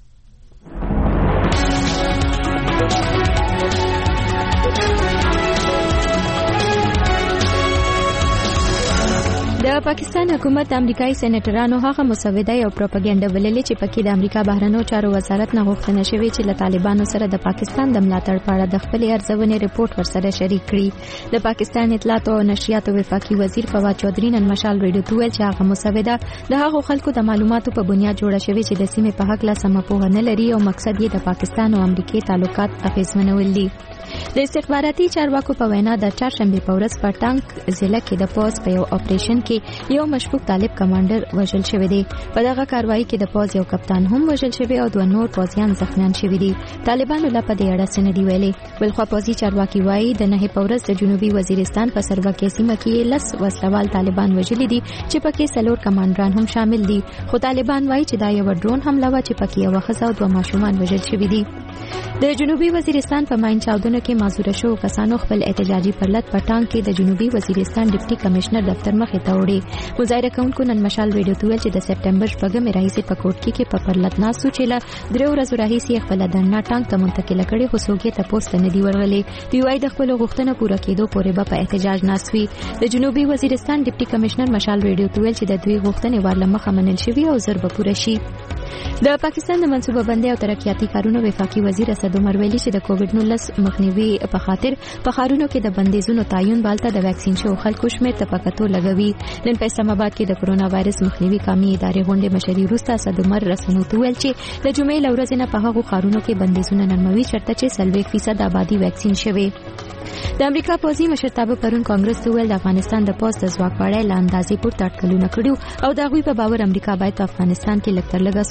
S2: د پاکستان حکومت امریکایي سېنیټرانو هغه مسوده او پروپاګاندا وللې چې پکې د امریکا بهرنیو چارو وزارت نه غوښتنه شوې چې له طالبانو سره د پاکستان د ملاتړ په اړه د خپل ارزونې ریپورت ورسره شریک کړي. د پاکستان اطلاعات او نشریات وفاقي وزیر فواد چودھری نن مشال ریډیو ته ویل چې هغه مسوده د هغو خلکو د معلوماتو په بنیاد جوړه شوې چې د سیمې په حق لا سم پوهه نه لري او مقصد یې د پاکستان او امریکای تعلقات اغیزمنول دي. د استخباراتي چارواکو په وینا د چهارشنبه په ورځ په ټانک ضلع کې د پوز په یو اپریشن کې یو مشکوک طالب کمانډر وژل شوی دی. په دغه کاروایی کې د پوز یو کپتان هم وژل شوی او دوه نور پوزیان زخمیان شوی دي. طالبانو لا په دې اړه څه نه دی ویلي. بلخوا پوزي چارواکي وایي د نه په ورځ د جنوبي وزیرستان په سروکې سیمه کې لس وسلوال طالبان وژلي دي چې پکې څلور کمانډران هم شامل دي. خو طالبان وایي چې دا یو ډرون حمله و چې پکې یو ښځه او دوه ماشومان وژل شوي دي. د جنوبي وزیرستان په ماین چاودنو کې معذور شو کسانو خپل احتجاجي پرلط پټان کې د جنوبي وزیرستان ډیپټي کمشنر دفتر مخې ته وړي. مظاهره کوونکو نن مشال ریډیو ته ویل چې د سپټمبر 8 راهیسې په کوټکی کې په پرلط ناسو چې له 3 ورځې راهیسې خپل دنا ټانک ته منتقل کړي خو څوک یې تاسو ته نه دی ورغلي. دوی وايي د خپل غوښتنه پوره کېدو پورې به په احتجاج ناسوي. د جنوبي وزیرستان ډیپټي کمشنر مشال ریډیو ته ویل چې د دوی غوښتنې ورله مخه منل شوې او زر به پوره شي. د پاکستان د منصوبه بندي او ترقیاتي کارونو وفاقي وزیر اسد عمر ویلي چې د کووډ-19 مخنیوي په خاطر په خارونو کې د بندیزونو تعین بالته د ویکسین شو خلکو شمېر ته پکاتو لګوي. نن په اسلام آباد کې د کرونا وایرس مخنیوي قومي ادارې غونډې مشري وروسته اسد عمر رسنیو ته ویل چې د جمعې له ورځې نه په هغو خارونو کې بندیزونه نرموي چرته چې 40% آبادی ویکسین شوي. د امریکا پوځي مشرتابه پرون کانګرس ته ویل د افغانستان د پوز د ځواک په اړه اندازې پورته اټکلونه کړیو او دا غوي په باور امریکا باید په افغانستان کې لکتر لګا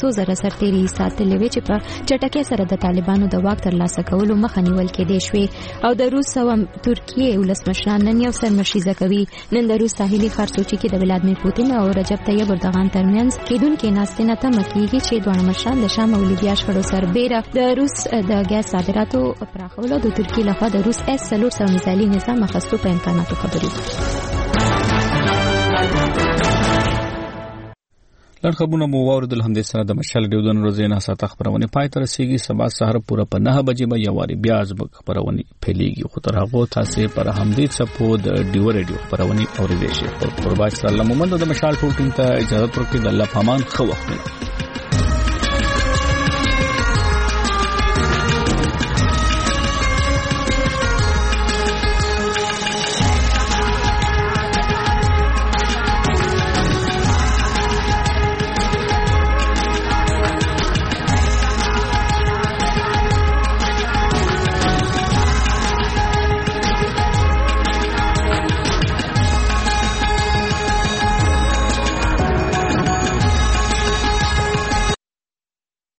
S2: څو زره سرتېري ساتلې وي چې په چټکۍ سره د طالبانو د واک ترلاسه کولو مخه نیول کېدای شوې او د روس او ترکیې ولسمشران نن یو سرمشریزه کوي. نن د روس ساحلي ښار سوچي کې د ولادیمیر پوتین او رجب طیب اردوغان ترمنځ کېدونکې ناستې نه تمه کېږي چې دواړه مشران د شام او لیبیا شخړو سربېره د روس د ګاز صادراتو پراخولو د ترکیې لخوا د روس S-400 میزایلي نظام اخیستو په امکاناتو خبرې
S1: لړ خبرونه مو واوریدل. همدې سره د مشال ډیو د ورځې نه ساته خبرونه پای ته رسیدي. سبا سحر پوره په 9 بجې به یواري بیا ځبک خبرونه پیلېږي. خو تر هغه تاسو پر همدې څپو د ډیو ریډیو خبرونه اوریدئ شئ. قربان الله مومند د مشال ټول ټیم ته اجازه ورکړئ. د الله پامان خو وخت